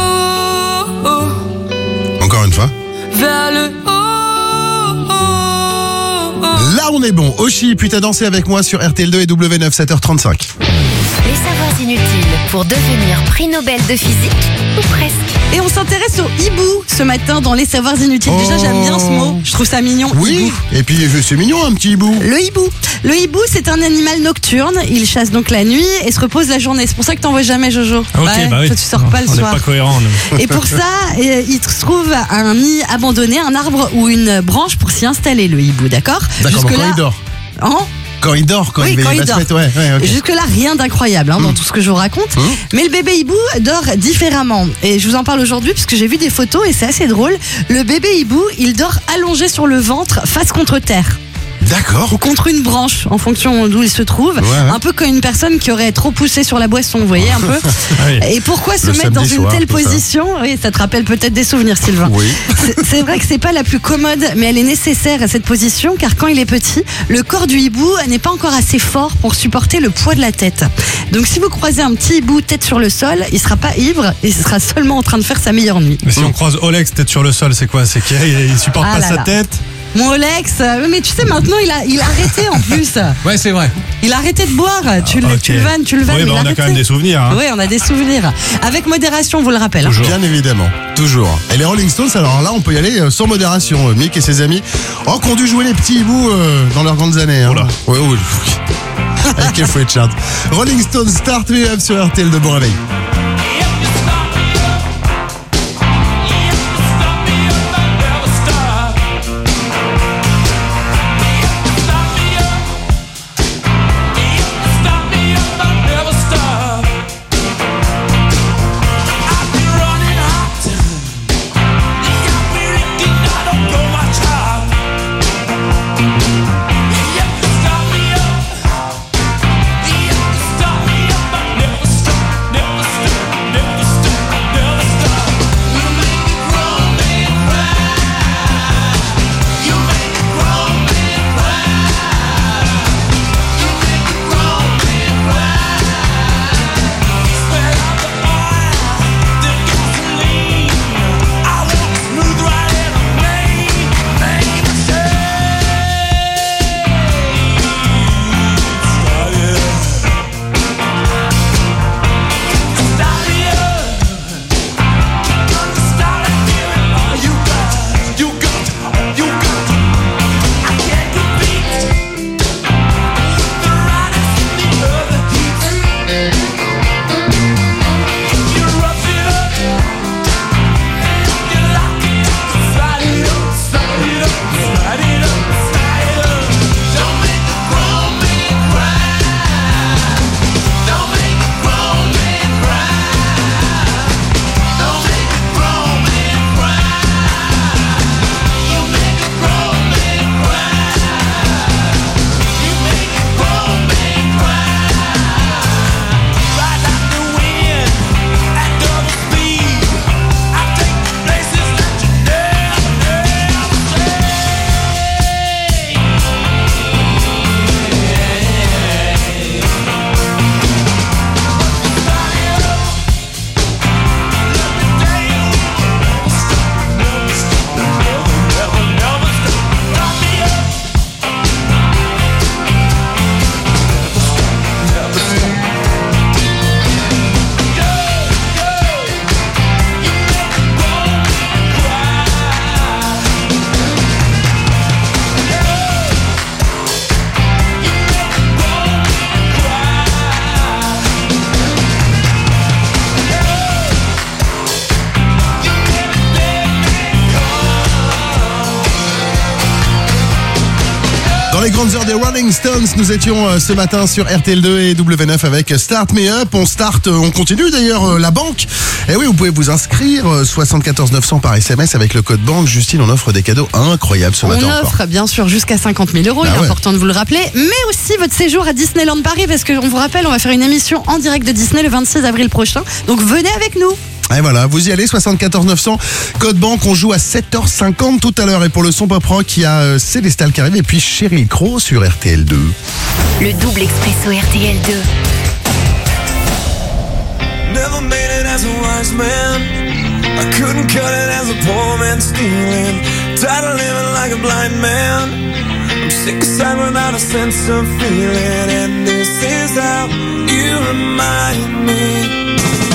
oh, oh. Encore une fois. Vers le haut, oh, oh. Là on est bon. Oshi, puis t'as dansé avec moi sur R T L deux et W neuf, sept heures trente-cinq. Les savoirs inutiles pour devenir prix Nobel de physique, ou presque. Et on s'intéresse au hibou ce matin dans les savoirs inutiles. Déjà, Oh. j'aime bien ce mot. Je trouve ça mignon. Oui, hibou. et puis c'est mignon un petit hibou. Le hibou. Le hibou, c'est un animal nocturne. Il chasse donc la nuit et se repose la journée. C'est pour ça que t'en vois jamais, Jojo. Ok, Ouais, bah oui. toi, tu sors pas le On n'est soir. pas cohérents, nous. Et pour ça, euh, il se trouve un nid abandonné, un arbre ou une branche pour s'y installer, le hibou, d'accord? D'accord, donc Jusque-là- quand il dort. Hein Quand il dort, quand Oui, il quand va il se dort. mettre, ouais, ouais, ok. Jusque-là, rien d'incroyable hein, dans tout ce que je vous raconte. Mais le bébé hibou dort différemment. Et je vous en parle aujourd'hui parce que j'ai vu des photos et c'est assez drôle. Le bébé hibou, il dort allongé sur le ventre, face contre terre. D'accord. Ou contre une branche, en fonction d'où il se trouve. Ouais, ouais. Un peu comme une personne qui aurait trop poussé sur la boisson, vous voyez un peu. Oui. Et pourquoi se Le mettre dans samedi une soir, telle tout ça. position? Oui, ça te rappelle peut-être des souvenirs, Sylvain. Oui. C'est- C'est vrai que c'est pas la plus commode, mais elle est nécessaire à cette position, car quand il est petit, le corps du hibou n'est pas encore assez fort pour supporter le poids de la tête. Donc si vous croisez un petit hibou tête sur le sol, il sera pas ivre, il sera seulement en train de faire sa meilleure nuit. Mais si on croise Olex tête sur le sol, c'est quoi? C'est qu'il il supporte Ah pas là sa là. tête? Mon Olex, euh, mais tu sais maintenant il a, il a arrêté en plus. Ouais, c'est vrai. Il a arrêté de boire. Tu le, ok. tu le vannes, tu le vannes. Oui, mais bah, il on a arrêté. quand même des souvenirs, hein. Oui, on a des souvenirs. Avec modération, on vous le rappelle. hein. Bien évidemment, toujours. Et les Rolling Stones, alors là, on peut y aller euh, sans modération. Euh, Mick et ses amis, oh, qui ont dû jouer les petits hiboux euh, dans leurs grandes années. Hein. Ouais, ouais. Avec Keith Richards. Rolling Stones, Start Me Up sur R T L de Bon Réveil. Stop me up, I never stop, never stop. Dans les grandes heures des Rolling Stones, nous étions euh, ce matin sur R T L deux et W neuf avec Start Me Up. On start, euh, on continue d'ailleurs euh, la banque. Et oui, vous pouvez vous inscrire, euh, soixante-quatorze neuf cents par S M S avec le code banque. Justine, on offre des cadeaux incroyables ce matin On encore. offre bien sûr jusqu'à cinquante mille euros, Bah il est ouais. important de vous le rappeler, mais aussi votre séjour à Disneyland Paris, parce qu'on vous rappelle, on va faire une émission en direct de Disney le vingt-six avril prochain, donc venez avec nous. Et voilà, vous y allez, soixante-quatorze neuf cents, code banque, on joue à sept heures cinquante tout à l'heure. Et pour le son pop rock, il y a euh, Célestal qui arrive et puis Sheryl Crow sur R T L deux. Le double expresso R T L deux. Never made it as a wise man. I couldn't cut it as a poor man stealing. Tired of living like a blind man. I'm sick aside without a sense of feeling. And this is how you remind me.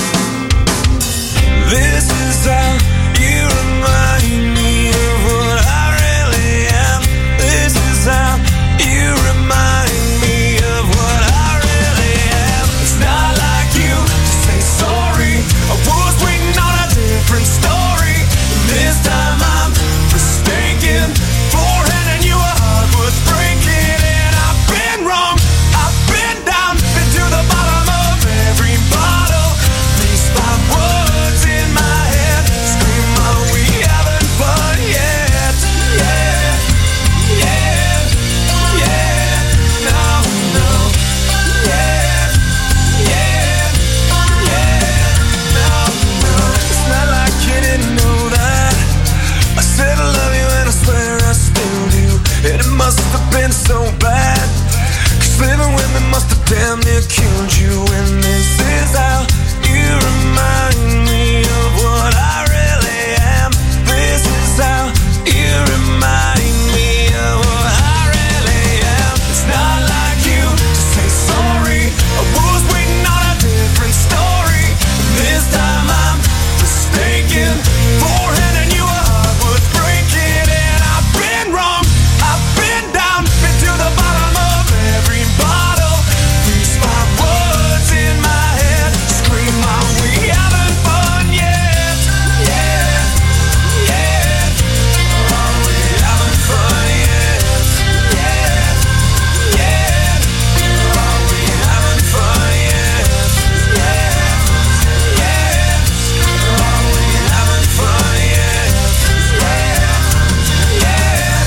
This is how you remind me of what I really am. This is how you remind me of what I really am. It's not like you to say sorry. I was waiting on a different story. This time I'm mistaken for handing you a heart worth breaking. And I've been wrong, I've been down, been to the bottom of every bottle. These five words in my head scream, "Are we having fun yet?" Yeah, yeah, yeah. No, no. Yeah, yeah, yeah. No, no. It's not like you didn't know that. I said I love you and I swear I still do. And it must have been so bad, 'cause living with me must have damn near killed you. And this is how you remind me of what I really am. This is how you remind me of what I really am. It's not like you to say sorry. I was waiting on a different story. This time I'm mistaken for handing you a heart worth breaking. And I've been wrong, I've been down, been to the bottom of every bottle. These five words in my head scream, "Are we having fun yet?" Yeah, yeah. Are we having fun yet? Yeah, yeah. Are we having fun yet? Yeah, yeah. Are we having fun yet? Yeah, yeah.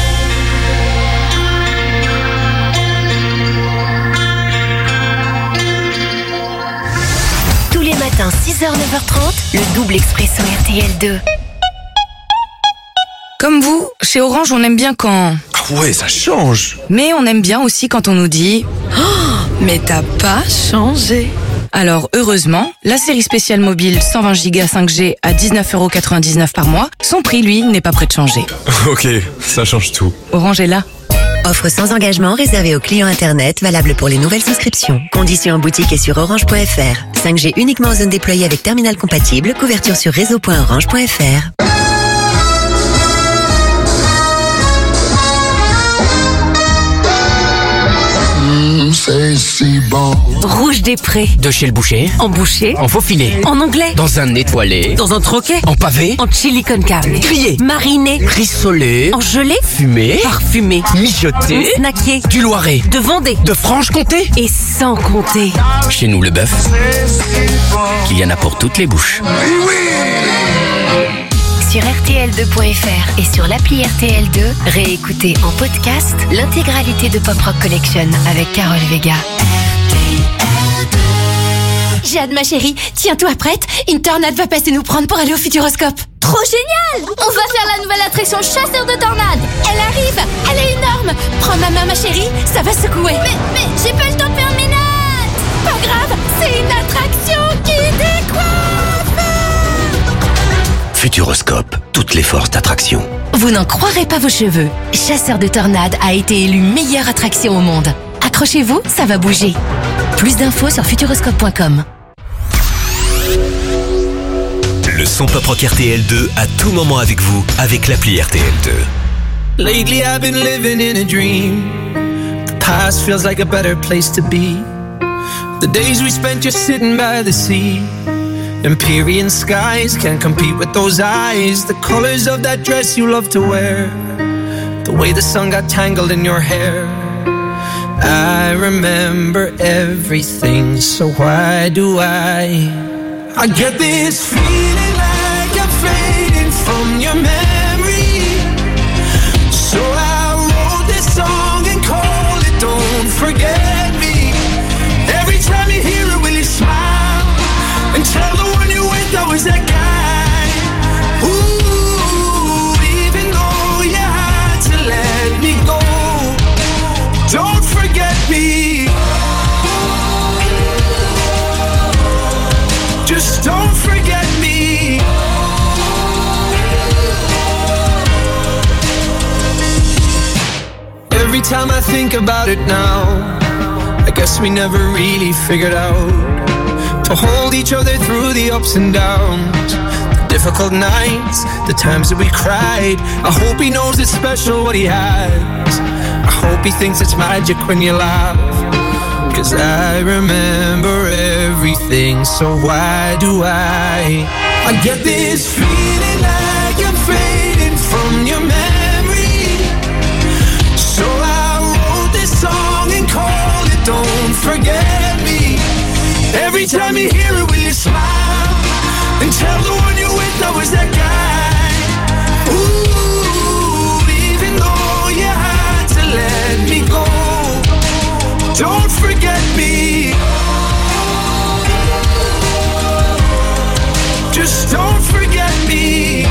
Tous les matins, six heures neuf heures trente, le double expresso R T L deux. Comme vous, chez Orange, on aime bien quand... Ah ouais, ça change. Mais on aime bien aussi quand on nous dit oh, mais t'as pas changé. Alors heureusement, la série spéciale mobile cent vingt giga cinq G à dix-neuf euros quatre-vingt-dix-neuf par mois, son prix lui n'est pas prêt de changer. Ok, ça change tout. Orange est là. Offre sans engagement réservée aux clients Internet, valable pour les nouvelles souscriptions. Conditions en boutique et sur orange point f r. cinq G uniquement en zone déployée avec terminal compatible. Couverture sur réseau point orange point f r. Rouge des Prés. De chez le boucher. En boucher. En faux filet. En anglais. Dans un étoilé. Dans un troquet. En pavé. En chili con carne. Grillé. Mariné. Rissolé. En gelée. Fumé. Parfumé. Mijoté. Snacké. Du Loiret. De Vendée. De Franche-Comté. Et sans compter. Chez nous, le bœuf, qu'il y en a pour toutes les bouches. Sur R T L deux point f r et sur l'appli R T L deux, réécoutez en podcast l'intégralité de Pop Rock Collection avec Carole Vega. J'ai hâte, ma chérie. Tiens-toi prête. Une tornade va passer nous prendre pour aller au Futuroscope. Trop génial! On va faire la nouvelle attraction Chasseur de tornades. Elle arrive. Elle est énorme. Prends ma main, ma chérie. Ça va secouer. Mais, mais, j'ai pas le temps de faire mes notes. Pas grave. C'est une attraction qui décoiffe. Futuroscope, toutes les forces d'attraction. Vous n'en croirez pas vos cheveux. Chasseur de tornades a été élu meilleure attraction au monde. Accrochez-vous, ça va bouger. Plus d'infos sur futuroscope point com. Le son pop rock R T L deux à tout moment avec vous, avec l'appli R T L deux. Lately I've been living in a dream. The past feels like a better place to be. The days we spent just sitting by the sea. Empyrean skies can't compete with those eyes. The colors of that dress you love to wear. The way the sun got tangled in your hair. I remember everything, so why do I? I get this feeling like I'm fading from your memory. So I wrote this song and called it Don't Forget Me. Every time you hear it, will you smile and tell the one you're with I was that guy? Ooh, even though you had to let me go, don't forget me. Just don't forget me. Every time I think about it now, I guess we never really figured out to hold each other through the ups and downs, the difficult nights, the times that we cried. I hope he knows it's special what he has. I hope he thinks it's magic when you laugh, 'cause I remember everything, so why do I? I get this feeling like I'm fading from your memory. So I wrote this song and called it Don't Forget Me. Every time you hear it, will you smile and tell the one you're with I was that guy? Ooh, even though you had to let me go, don't forget me. Just don't forget me.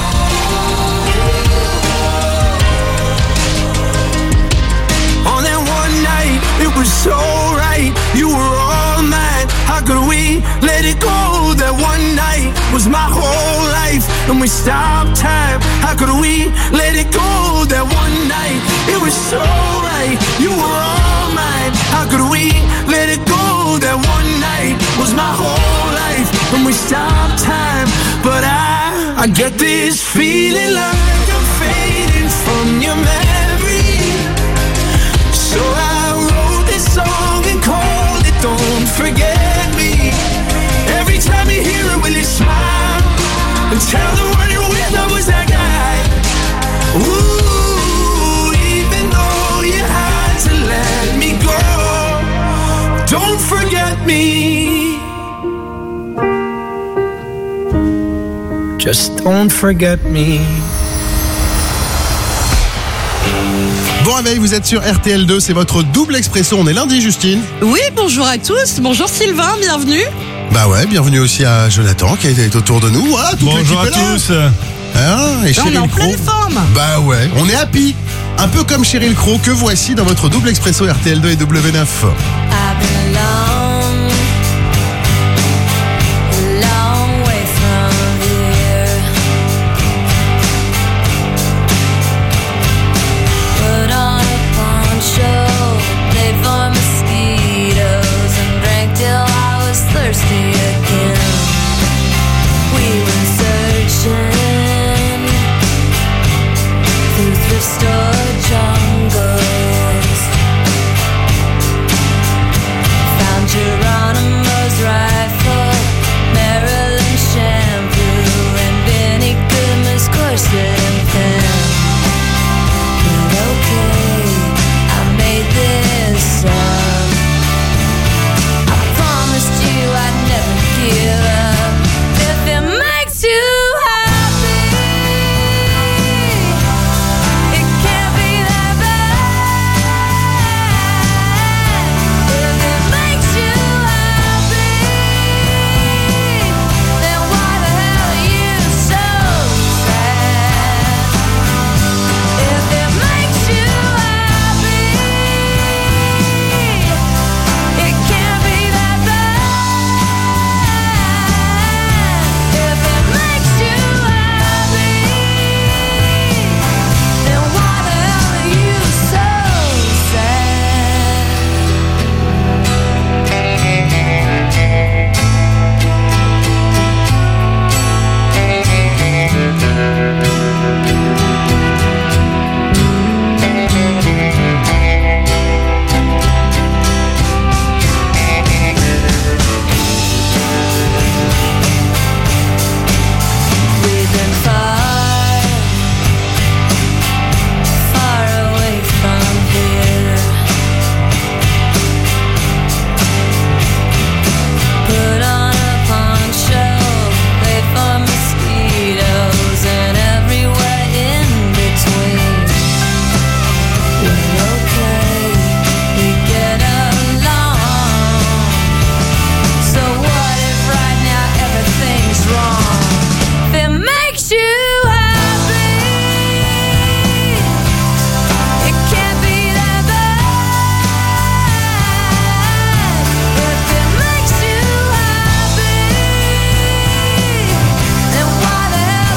On that one night, it was so right. You were all mine. How could we let it go? That one night was my whole life, and we stopped time. How could we let it go? That one night, it was so right. You were all mine. How could we let it go? That one night was my whole life, and we stopped time. But I, I get this feeling like I'm fading from your memory. So I wrote this song and called it Don't Forget Me. Every time you hear it, will you smile and tell the one you're with I was that guy? Ooh, even though you had to let me go, don't forget me. Just don't forget me. Bon réveil, vous êtes sur R T L deux, c'est votre double expresso. On est lundi, Justine. Oui, bonjour à tous. Bonjour Sylvain, bienvenue. Bah ouais, bienvenue aussi à Jonathan qui est autour de nous. Voilà, toute Bonjour à l'équipe est là. tous. Hein, et Là, on est en pleine forme. Bah ouais, on est happy. Un peu comme Cheryl Crow que voici dans votre double expresso R T L deux et W neuf. Store jungles.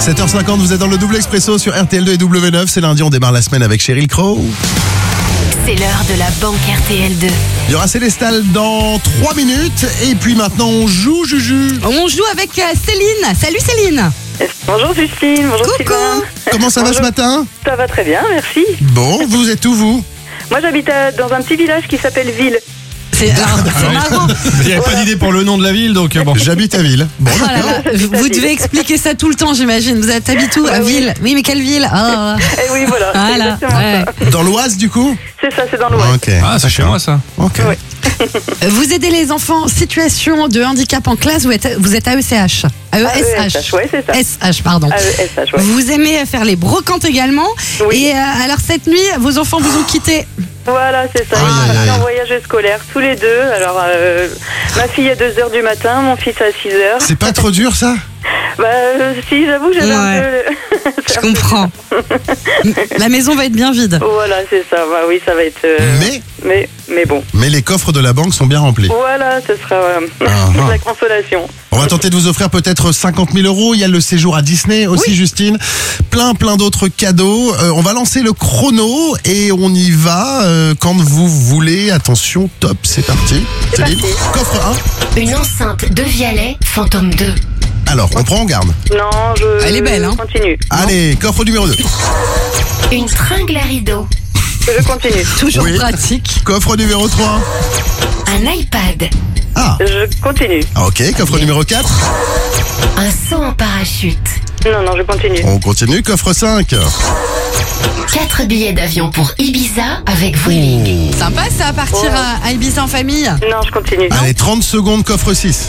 sept heures cinquante, vous êtes dans le double expresso sur R T L deux et W neuf. C'est lundi, on démarre la semaine avec Sheryl Crow. C'est l'heure de la banque R T L deux. Il y aura Célestal dans trois minutes. Et puis maintenant, on joue, Juju. On joue avec euh, Céline. Salut Céline. Bonjour Justine, bonjour Sylvain. Comment ça va Bonjour. ce matin? Ça va très bien, merci. Bon, vous êtes où, vous? Moi j'habite à- dans un petit village qui s'appelle Ville. C'est marrant. Il n'y avait pas d'idée pour le nom de la ville, donc euh, bon. J'habite à Ville. Bon, Oh là là, vous vous devez expliquer ça tout le temps, j'imagine. Vous êtes habité où? À Ville. Oui, mais quelle ville? Ah. Et oui, voilà. c'est Voilà. exactement Ouais. ça. Dans l'Oise, du coup? C'est ça, c'est dans l'Ouest. Ok. Ah, c'est chez moi, ça. Ok. Vous aidez les enfants en situation de handicap en classe. Vous êtes, vous êtes A E C H. A E S H. A E S H, ouais, c'est ça. S H, pardon. A E S H, ouais. Vous aimez faire les brocantes également. Et euh, alors cette nuit, vos enfants vous ont quitté. Voilà, c'est ça. Aïe, Ils sont aïe, partis aïe. en voyage scolaire, tous les deux. Alors, euh, ma fille à deux heures du matin, mon fils à six heures. C'est pas trop dur, ça? Bah, euh, si, j'avoue, j'avais un peu... Je comprends. La maison va être bien vide. Voilà, c'est ça. Bah oui, ça va être... euh, Mais mais, mais bon. Mais les coffres de la banque sont bien remplis. Voilà, ce sera euh, Ah, la consolation. On va tenter de vous offrir peut-être cinquante mille euros. Il y a le séjour à Disney aussi, Justine. Plein, plein d'autres cadeaux. Euh, on va lancer le chrono et on y va euh, quand vous voulez. Attention, top, c'est parti. Céline, coffre un. Une enceinte de Vialet, Fantôme deux. Alors, on prend en garde. Non, je... Elle est belle, hein. continue. Allez, coffre numéro deux. Une tringle à rideau. Je continue. Toujours Oui. pratique. Coffre numéro trois. Un iPad. Ah, Je continue. ok. Coffre numéro quatre. Un saut en parachute. Non, non, je continue. On continue. Coffre cinq. Quatre billets d'avion pour Ibiza avec Vueling. Sympa ça, partir à, à Ibiza en famille. Non, je continue. Allez, trente secondes. Coffre six.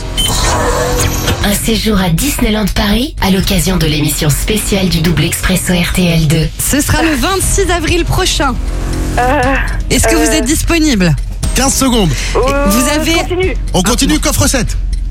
Un séjour à Disneyland Paris à l'occasion de l'émission spéciale du double expresso R T L deux. Ce sera le vingt-six avril prochain. Euh, Est-ce que euh, vous êtes disponible? quinze secondes. euh, Vous avez- je continue. On continue. Coffre sept.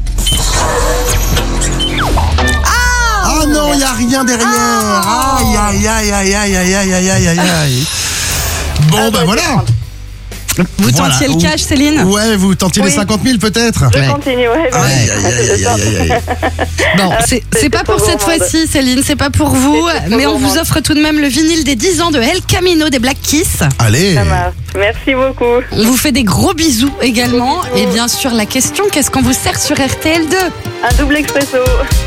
Ah non, il n'y a rien derrière. Aïe, aïe, aïe, aïe, aïe, aïe, aïe, aïe, aïe, aïe, aïe. Bon, ben voilà. Vous Voilà. tentiez le cash, Céline? Ouais, vous tentiez les Oui. cinquante mille peut-être. Je continue, ouais. bah, Aïe, aïe, aïe, aïe, aïe, aïe. Bon, c'est c'était c'est pas pour trop cette gourmande. fois-ci, Céline, c'est pas pour vous, C'était trop mais on vous gourmande. offre tout de même le vinyle des dix ans de El Camino des Black Kiss. Allez. Ça marche. Merci beaucoup. On vous fait des gros bisous également. Et bien sûr, la question, qu'est-ce qu'on vous sert sur R T L deux? Un double expresso.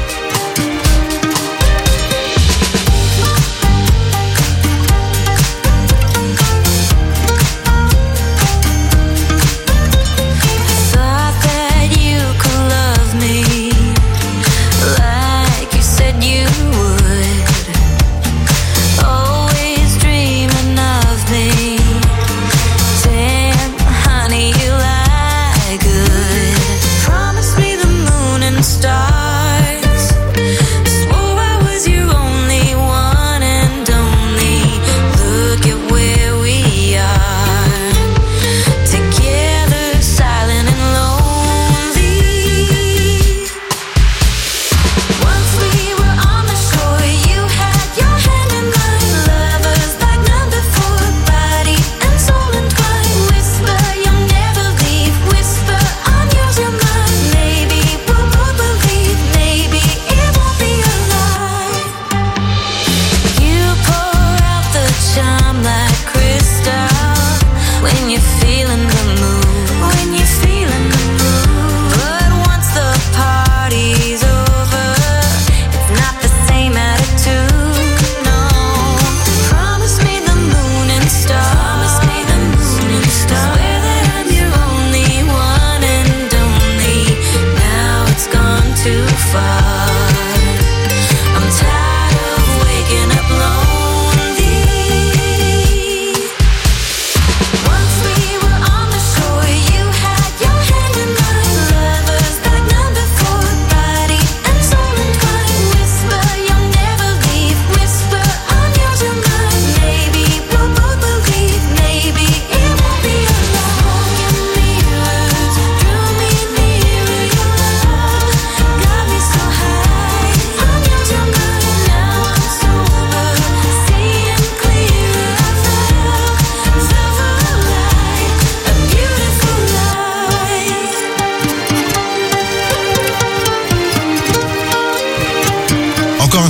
Thought that you could love me like you said you would. Always dreaming of me. Damn, honey, you lie good. Promise me the moon and stars.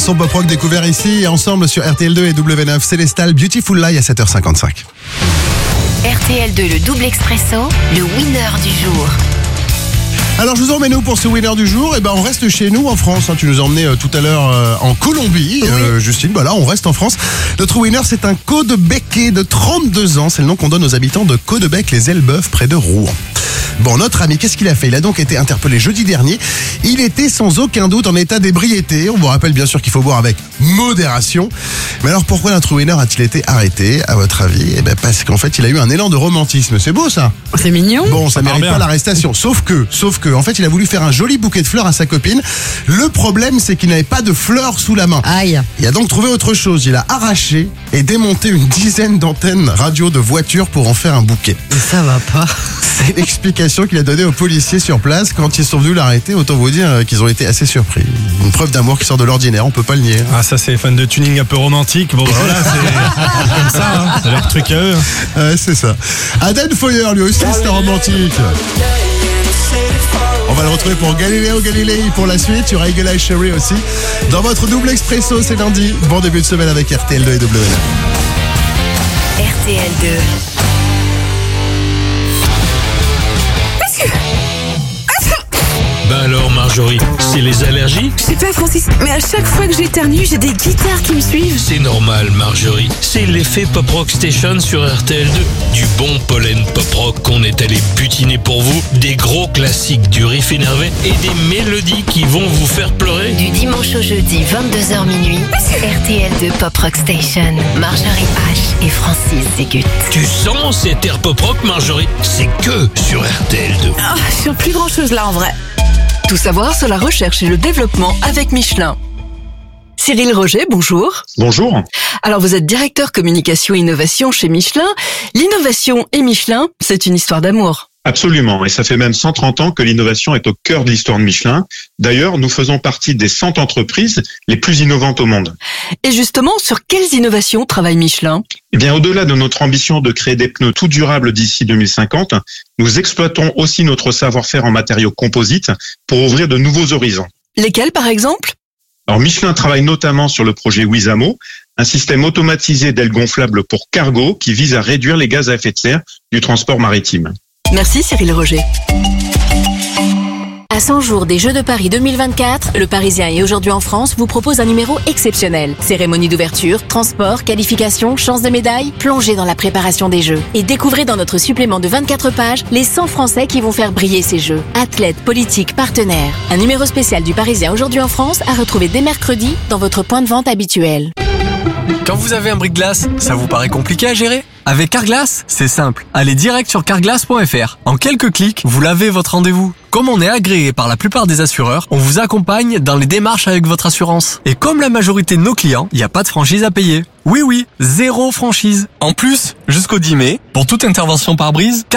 son pop rock découvert ici, ensemble sur R T L deux et W neuf. Célestal, Beautiful Lie à sept heures cinquante-cinq. R T L deux, le double expresso, le winner du jour. Alors je vous emmène où pour ce winner du jour? Eh ben on reste chez nous en France. Hein. Tu nous as emmené euh, tout à l'heure euh, en Colombie, oui. euh, Justine. Bah là on reste en France. Notre winner c'est un Caudebeckais de trente-deux ans. C'est le nom qu'on donne aux habitants de Caudebec-les-Elbeuf près de Rouen. Bon, notre ami, qu'est-ce qu'il a fait? Il a donc été interpellé jeudi dernier. Il était sans aucun doute en état d'ébriété. On vous rappelle bien sûr qu'il faut boire avec modération. Mais alors pourquoi notre winner a-t-il été arrêté, à votre avis? Eh ben parce qu'en fait, il a eu un élan de romantisme. C'est beau ça? C'est mignon. Bon, ça, ça mérite pas l'arrestation. Sauf que, sauf que, en fait, il a voulu faire un joli bouquet de fleurs à sa copine. Le problème, c'est qu'il n'avait pas de fleurs sous la main. Aïe. Il a donc trouvé autre chose. Il a arraché et démonté une dizaine d'antennes radio de voitures pour en faire un bouquet. Mais ça va pas. C'est l'explication qu'il a donnée aux policiers sur place quand ils sont venus l'arrêter. Autant vous dire qu'ils ont été assez surpris. Une preuve d'amour qui sort de l'ordinaire, on peut pas le nier. Ah, ça c'est fan de tuning un peu romantique. Bon voilà, c'est comme ça, hein. C'est leur truc à eux. Ouais, c'est ça. Aden Foyer, lui aussi, c'est romantique. On va le retrouver pour Galileo Galilei pour la suite. Il y aura Eagle Eye Cherry aussi. Dans votre double expresso, c'est lundi. Bon début de semaine avec R T L deux et W neuf. R T L deux. Ben alors Marjorie, c'est les allergies? Je sais pas Francis, mais à chaque fois que j'éternue, j'ai des guitares qui me suivent. C'est normal Marjorie, c'est l'effet Pop Rock Station sur R T L deux. Du bon pollen pop rock qu'on est allé butiner pour vous, des gros classiques du riff énervé et des mélodies qui vont vous faire pleurer. Du dimanche au jeudi, vingt-deux heures minuit, R T L deux Pop Rock Station, Marjorie H et Francis Zégut. Tu sens cet air pop rock Marjorie? C'est que sur R T L deux. Oh, je sens plus grand chose là en vrai. Tout savoir sur la recherche et le développement avec Michelin. Cyril Roger, bonjour. Bonjour. Alors vous êtes directeur communication et innovation chez Michelin. L'innovation et Michelin, c'est une histoire d'amour. Absolument, et ça fait même cent trente ans que l'innovation est au cœur de l'histoire de Michelin. D'ailleurs, nous faisons partie des cent entreprises les plus innovantes au monde. Et justement, sur quelles innovations travaille Michelin? Eh bien, au-delà de notre ambition de créer des pneus tout durables d'ici deux mille cinquante, nous exploitons aussi notre savoir-faire en matériaux composites pour ouvrir de nouveaux horizons. Lesquels, par exemple? Alors, Michelin travaille notamment sur le projet Wizamo, un système automatisé d'ailes gonflables pour cargo qui vise à réduire les gaz à effet de serre du transport maritime. Merci Cyril Roger. À cent jours des Jeux de Paris deux mille vingt-quatre, Le Parisien et Aujourd'hui en France vous propose un numéro exceptionnel. Cérémonie d'ouverture, transport, qualification, chance de médaille, plongez dans la préparation des Jeux. Et découvrez dans notre supplément de vingt-quatre pages les cent Français qui vont faire briller ces Jeux. Athlètes, politiques, partenaires. Un numéro spécial du Parisien Aujourd'hui en France à retrouver dès mercredi dans votre point de vente habituel. Quand vous avez un brise-glace, ça vous paraît compliqué à gérer? Avec Carglass, c'est simple. Allez direct sur carglass point f r. En quelques clics, vous l'avez votre rendez-vous. Comme on est agréé par la plupart des assureurs, on vous accompagne dans les démarches avec votre assurance. Et comme la majorité de nos clients, il n'y a pas de franchise à payer. Oui oui, zéro franchise. En plus, jusqu'au dix mai, pour toute intervention par brise,